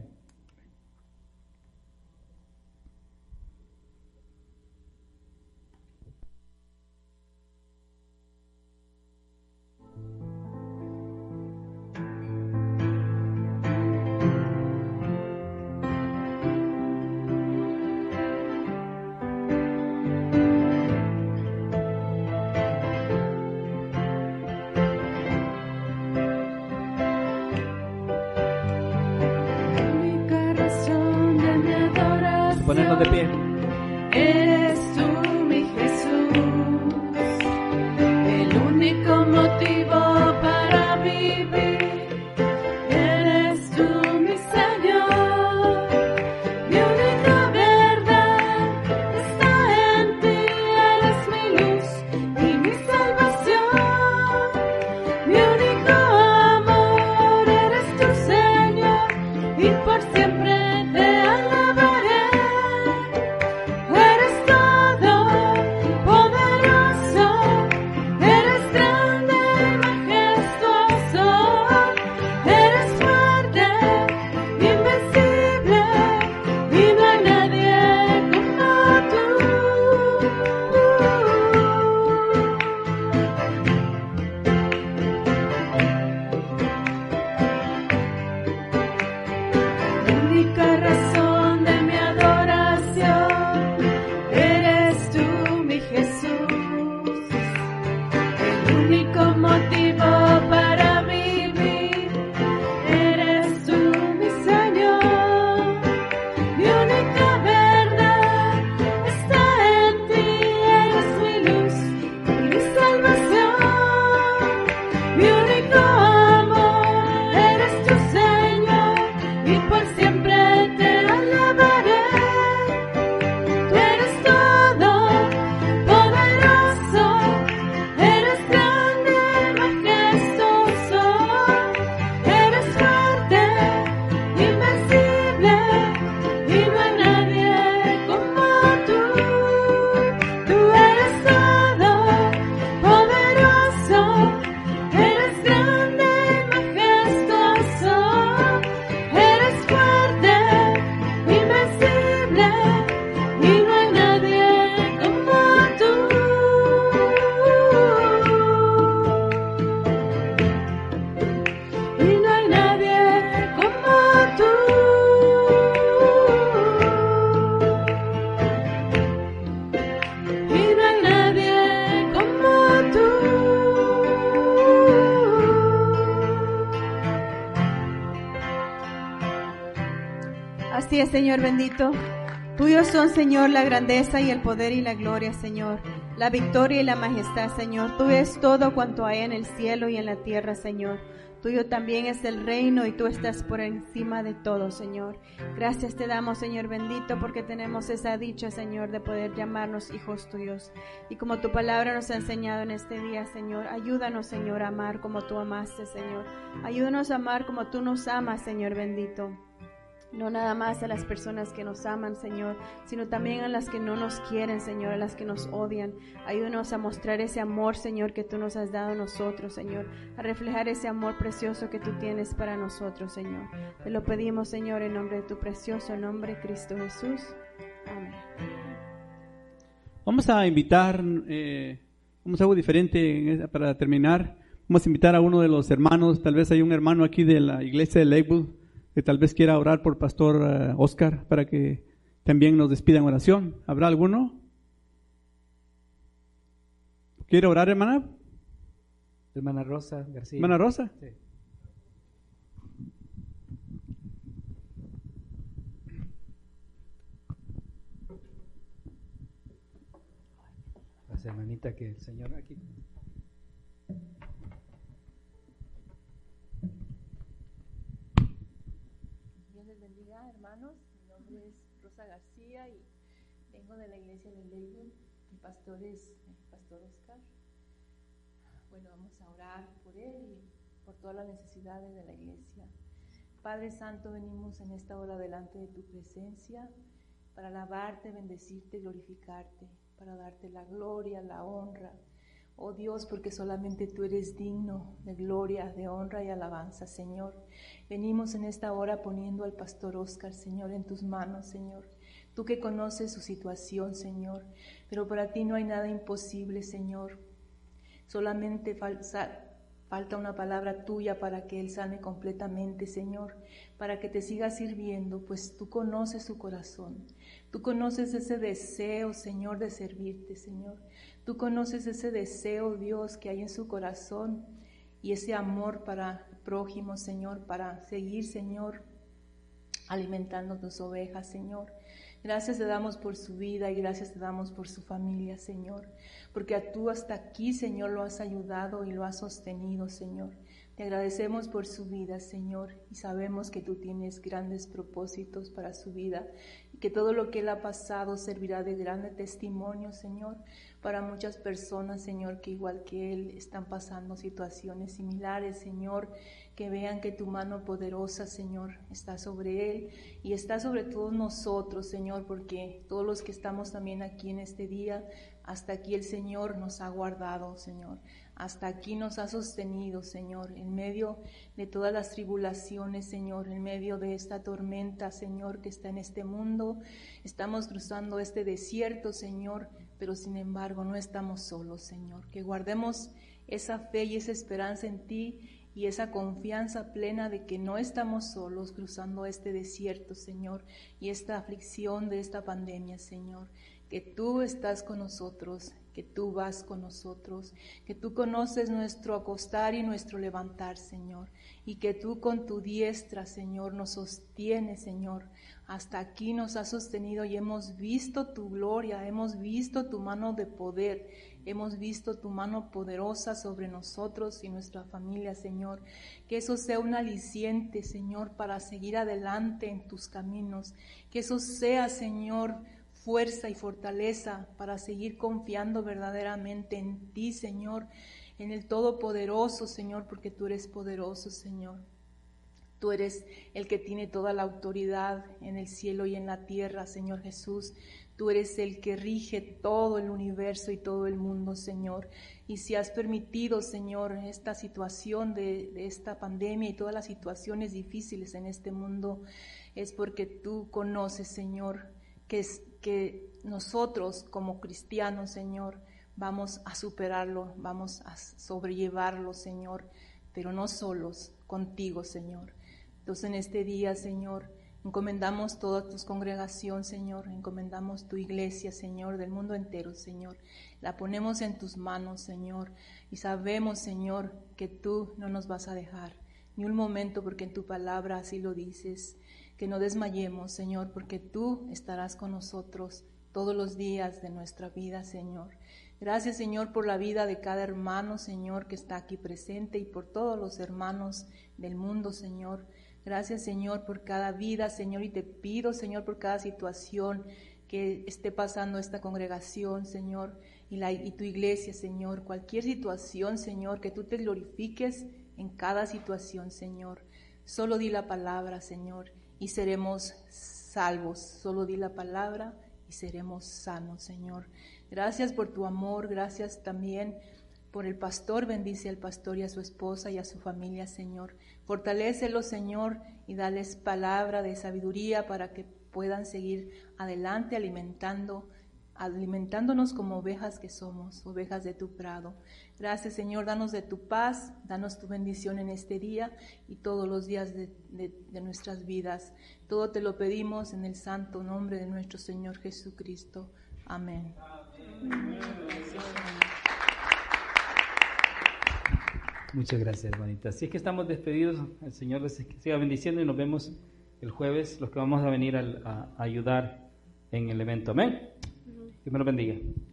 Ponernos de pie. Eres tú, mi Jesús, el único motivo para vivir. Eres tú, mi Señor, mi única verdad está en ti. Eres mi luz y mi salvación, mi único amor. Eres tu Señor y por siempre te alabaré. Siempre Así es, Señor bendito. Tuyos son, Señor, la grandeza y el poder y la gloria, Señor. La victoria y la majestad, Señor. Tú es todo cuanto hay en el cielo y en la tierra, Señor. Tuyo también es el reino y tú estás por encima de todo, Señor. Gracias te damos, Señor bendito, porque tenemos esa dicha, Señor, de poder llamarnos hijos tuyos. Y como tu palabra nos ha enseñado en este día, Señor, ayúdanos, Señor, a amar como tú amaste, Señor. Ayúdanos a amar como tú nos amas, Señor bendito. No nada más a las personas que nos aman, Señor, sino también a las que no nos quieren, Señor, a las que nos odian. Ayúdanos a mostrar ese amor, Señor, que tú nos has dado a nosotros, Señor, a reflejar ese amor precioso que tú tienes para nosotros, Señor. Te lo pedimos, Señor, en nombre de tu precioso nombre, Cristo Jesús. Amén. Vamos a invitar, eh, vamos a algo diferente para terminar. Vamos a invitar a uno de los hermanos, tal vez hay un hermano aquí de la iglesia de Lakewood, que tal vez quiera orar por Pastor uh, Oscar para que también nos despida en oración. ¿Habrá alguno? ¿Quiere orar, hermana? Hermana Rosa García. ¿Hermana Rosa? Sí. Gracias, hermanita, que el Señor aquí... Hermanos, mi nombre es Rosa García y vengo de la iglesia de Lakewood. Mi pastor es el Pastor Oscar. Bueno, vamos a orar por él y por todas las necesidades de la iglesia. Padre Santo, venimos en esta hora delante de tu presencia para alabarte, bendecirte, glorificarte, para darte la gloria, la honra. Oh Dios, porque solamente tú eres digno de gloria, de honra y alabanza, Señor. Venimos en esta hora poniendo al Pastor Oscar, Señor, en tus manos, Señor. Tú que conoces su situación, Señor, pero para ti no hay nada imposible, Señor. Solamente falta, falta una palabra tuya para que Él sane completamente, Señor, para que te siga sirviendo, pues tú conoces su corazón. Tú conoces ese deseo, Señor, de servirte, Señor. Tú conoces ese deseo, Dios, que hay en su corazón y ese amor para el prójimo, Señor, para seguir, Señor, alimentando tus ovejas, Señor. Gracias te damos por su vida y gracias te damos por su familia, Señor, porque a tú hasta aquí, Señor, lo has ayudado y lo has sostenido, Señor. Te agradecemos por su vida, Señor, y sabemos que tú tienes grandes propósitos para su vida y que todo lo que él ha pasado servirá de grande testimonio, Señor, para muchas personas, Señor, que igual que él están pasando situaciones similares, Señor, que vean que tu mano poderosa, Señor, está sobre él y está sobre todos nosotros, Señor, porque todos los que estamos también aquí en este día, hasta aquí el Señor nos ha guardado, Señor. Hasta aquí nos ha sostenido, Señor, en medio de todas las tribulaciones, Señor, en medio de esta tormenta, Señor, que está en este mundo. Estamos cruzando este desierto, Señor, pero sin embargo no estamos solos, Señor. Que guardemos esa fe y esa esperanza en ti y esa confianza plena de que no estamos solos cruzando este desierto, Señor, y esta aflicción de esta pandemia, Señor. Que tú estás con nosotros, que tú vas con nosotros, que tú conoces nuestro acostar y nuestro levantar, Señor, y que tú con tu diestra, Señor, nos sostienes, Señor. Hasta aquí nos has sostenido y hemos visto tu gloria, hemos visto tu mano de poder, hemos visto tu mano poderosa sobre nosotros y nuestra familia, Señor. Que eso sea un aliciente, Señor, para seguir adelante en tus caminos. Que eso sea, Señor, fuerza y fortaleza para seguir confiando verdaderamente en ti, Señor, en el Todopoderoso, Señor, porque tú eres poderoso, Señor. Tú eres el que tiene toda la autoridad en el cielo y en la tierra, Señor Jesús. Tú eres el que rige todo el universo y todo el mundo, Señor. Y si has permitido, Señor, esta situación de, de esta pandemia y todas las situaciones difíciles en este mundo, es porque tú conoces, Señor, que es que nosotros como cristianos, Señor, vamos a superarlo, vamos a sobrellevarlo, Señor, pero no solos, contigo, Señor. Entonces en este día, Señor, encomendamos toda tu congregación, Señor, encomendamos tu iglesia, Señor, del mundo entero, Señor. La ponemos en tus manos, Señor, y sabemos, Señor, que tú no nos vas a dejar ni un momento, porque en tu palabra así lo dices, que que no desmayemos, Señor, porque tú estarás con nosotros todos los días de nuestra vida, Señor. Gracias, Señor, por la vida de cada hermano, Señor, que está aquí presente y por todos los hermanos del mundo, Señor. Gracias, Señor, por cada vida, Señor, y te pido, Señor, por cada situación que esté pasando esta congregación, Señor, y, la, y tu iglesia, Señor. Cualquier situación, Señor, que tú te glorifiques en cada situación, Señor. Solo di la palabra, Señor, y seremos salvos. Solo di la palabra y seremos sanos, Señor. Gracias por tu amor, gracias también por el pastor. Bendice al pastor y a su esposa y a su familia, Señor. Fortalécelos, Señor, y dales palabra de sabiduría para que puedan seguir adelante alimentando, alimentándonos como ovejas que somos, ovejas de tu prado. Gracias, Señor, danos de tu paz, danos tu bendición en este día y todos los días de, de, de nuestras vidas. Todo te lo pedimos en el santo nombre de nuestro Señor Jesucristo. Amén. Amén. Muchas gracias, hermanita. Así es que estamos despedidos. El Señor les siga bendiciendo y nos vemos el jueves, los que vamos a venir a, a ayudar en el evento. Amén. Dios me lo bendiga.